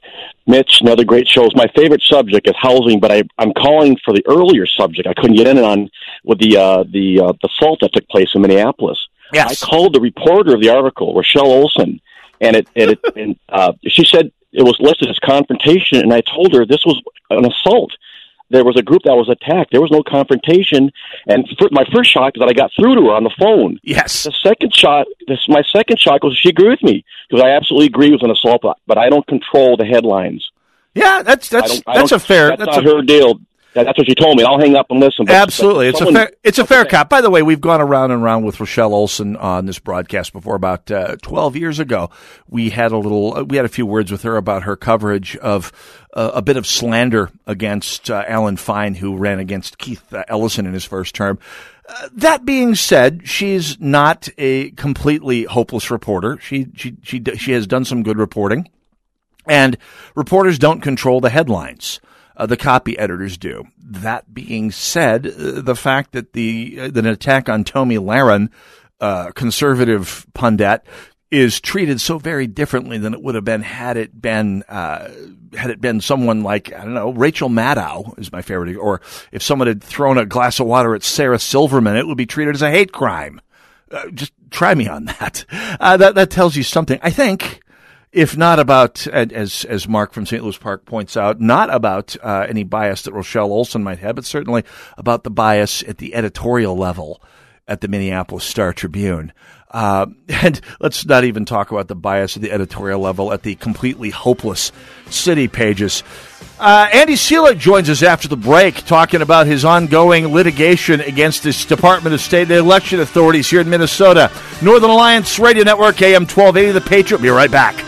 Mitch, another great show. My favorite subject is housing, but I, I'm calling for the earlier subject. I couldn't get in on with the uh, the uh, the assault that took place in Minneapolis. Yes. I called the reporter of the article, Rochelle Olson, and it, and, it, and uh, she said it was listed as confrontation, and I told her this was an assault. There was a group that was attacked. There was no confrontation. And for, my first shock is that I got through to her on the phone. Yes. The second shot, this, my second shock was she agreed with me because I absolutely agree it was an assault, but I don't control the headlines. Yeah, that's that's I don't, I that's don't, a fair. That's, that's not a, her deal. That's what she told me. I'll hang up and listen. But, Absolutely. but it's a fair, it's a fair cop. By the way, we've gone around and around with Rochelle Olson on this broadcast before. About uh, twelve years ago, we had a little, we had a few words with her about her coverage of uh, a bit of slander against uh, Alan Fine, who ran against Keith uh, Ellison in his first term. Uh, that being said, she's not a completely hopeless reporter. She, she, she, she has done some good reporting, and reporters don't control the headlines. Uh, the copy editors do. That being said, uh, the fact that the uh, that an attack on Tomi Lahren, uh, conservative pundit, is treated so very differently than it would have been had it been uh, had it been someone like, I don't know, Rachel Maddow is my favorite, or if someone had thrown a glass of water at Sarah Silverman, it would be treated as a hate crime. Uh, just try me on that. Uh, that that tells you something, I think. If not about, as as Mark from Saint Louis Park points out, not about uh, any bias that Rochelle Olson might have, but certainly about the bias at the editorial level at the Minneapolis Star-Tribune. Uh, and let's not even talk about the bias at the editorial level at the completely hopeless city pages. Uh, Andy Seelig joins us after the break, talking about his ongoing litigation against this Department of State and election authorities here in Minnesota. Northern Alliance Radio Network, A M twelve eighty, The Patriot. Be right back.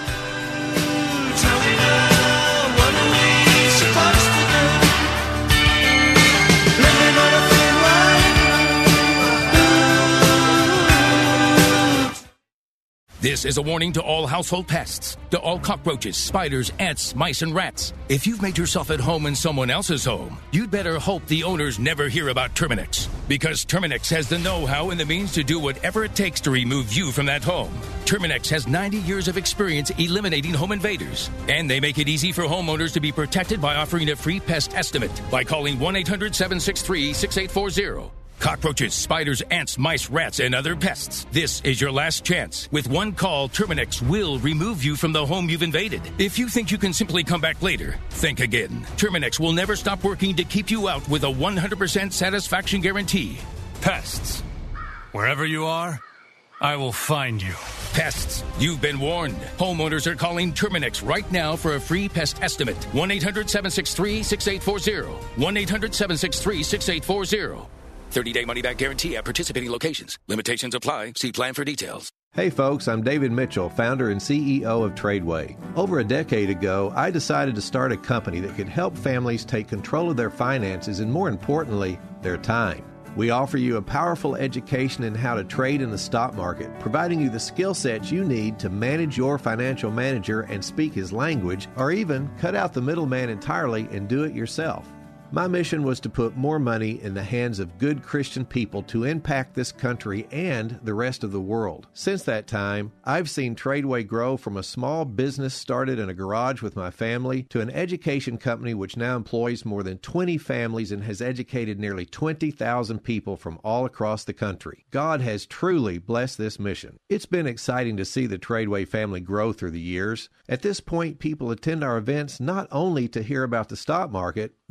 This is a warning to all household pests, to all cockroaches, spiders, ants, mice, and rats. If you've made yourself at home in someone else's home, you'd better hope the owners never hear about Terminix. Because Terminix has the know-how and the means to do whatever it takes to remove you from that home. Terminix has ninety years of experience eliminating home invaders. And they make it easy for homeowners to be protected by offering a free pest estimate by calling one eight hundred seven six three six eight four zero. Cockroaches, spiders, ants, mice, rats, and other pests. This is your last chance. With one call, Terminix will remove you from the home you've invaded. If you think you can simply come back later, think again. Terminix will never stop working to keep you out with a one hundred percent satisfaction guarantee. Pests. Wherever you are, I will find you. Pests. You've been warned. Homeowners are calling Terminix right now for a free pest estimate. one eight hundred seven six three six eight four zero. one eight hundred seven six three six eight four zero. thirty-day money-back guarantee at participating locations. Limitations apply. See plan for details. Hey folks, I'm David Mitchell, founder and C E O of Tradeway. Over a decade ago, I decided to start a company that could help families take control of their finances and, more importantly, their time. We offer you a powerful education in how to trade in the stock market, providing you the skill sets you need to manage your financial manager and speak his language, or even cut out the middleman entirely and do it yourself. My mission was to put more money in the hands of good Christian people to impact this country and the rest of the world. Since that time, I've seen Tradeway grow from a small business started in a garage with my family to an education company which now employs more than twenty families and has educated nearly twenty thousand people from all across the country. God has truly blessed this mission. It's been exciting to see the Tradeway family grow through the years. At this point, people attend our events not only to hear about the stock market, but to fellowship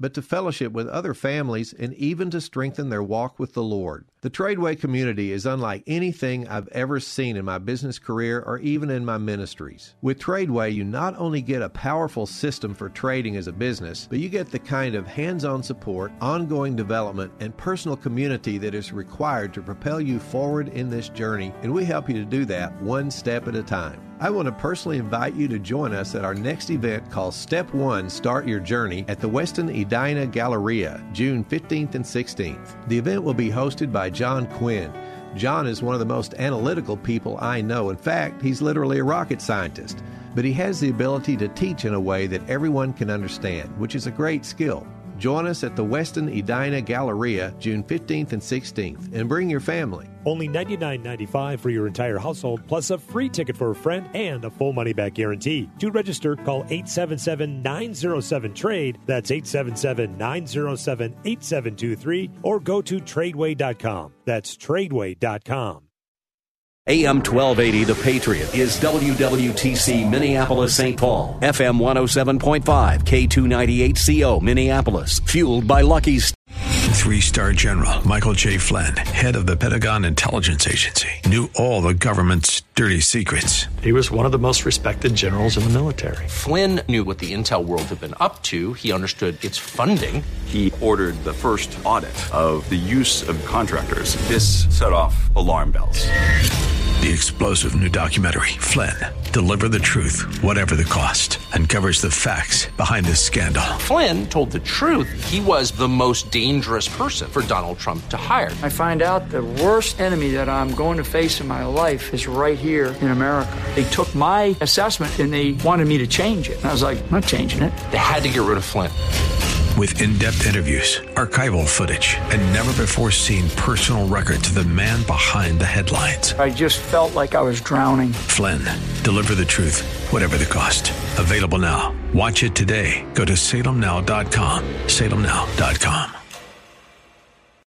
fellowship with other families, and even to strengthen their walk with the Lord. The Tradeway community is unlike anything I've ever seen in my business career or even in my ministries. With Tradeway, you not only get a powerful system for trading as a business, but you get the kind of hands-on support, ongoing development, and personal community that is required to propel you forward in this journey, and we help you to do that one step at a time. I want to personally invite you to join us at our next event called Step One Start Your Journey at the Westin Edina Galleria, June fifteenth and sixteenth. The event will be hosted by John Quinn. John is one of the most analytical people I know. In fact, he's literally a rocket scientist. But he has the ability to teach in a way that everyone can understand, which is a great skill. Join us at the Westin Edina Galleria, June fifteenth and sixteenth, and bring your family. Only ninety-nine ninety-five for your entire household, plus a free ticket for a friend and a full money-back guarantee. To register, call eight seven seven, nine zero seven, TRADE. That's eight seven seven, nine zero seven, eight seven two three, or go to tradeway dot com. That's tradeway dot com. A M twelve eighty The Patriot is W W T C Minneapolis Saint Paul, F M one oh seven point five, K two ninety-eight C O Minneapolis, fueled by Lucky's. Three-star General Michael J. Flynn, head of the Pentagon Intelligence Agency, knew all the government's dirty secrets. He was one of the most respected generals in the military. Flynn knew what the intel world had been up to. He understood its funding. He ordered the first audit of the use of contractors. This set off alarm bells. The explosive new documentary, Flynn, Deliver the Truth, Whatever the Cost, uncovers the facts behind this scandal. Flynn told the truth. He was the most dangerous person for Donald Trump to hire. I find out the worst enemy that I'm going to face in my life is right here in America. They took my assessment and they wanted me to change it. And I was like, I'm not changing it. They had to get rid of Flynn. With in-depth interviews, archival footage, and never-before-seen personal records of the man behind the headlines. I just felt like I was drowning. Flynn, Deliver the Truth, Whatever the Cost. Available now. Watch it today. Go to salem now dot com. salem now dot com.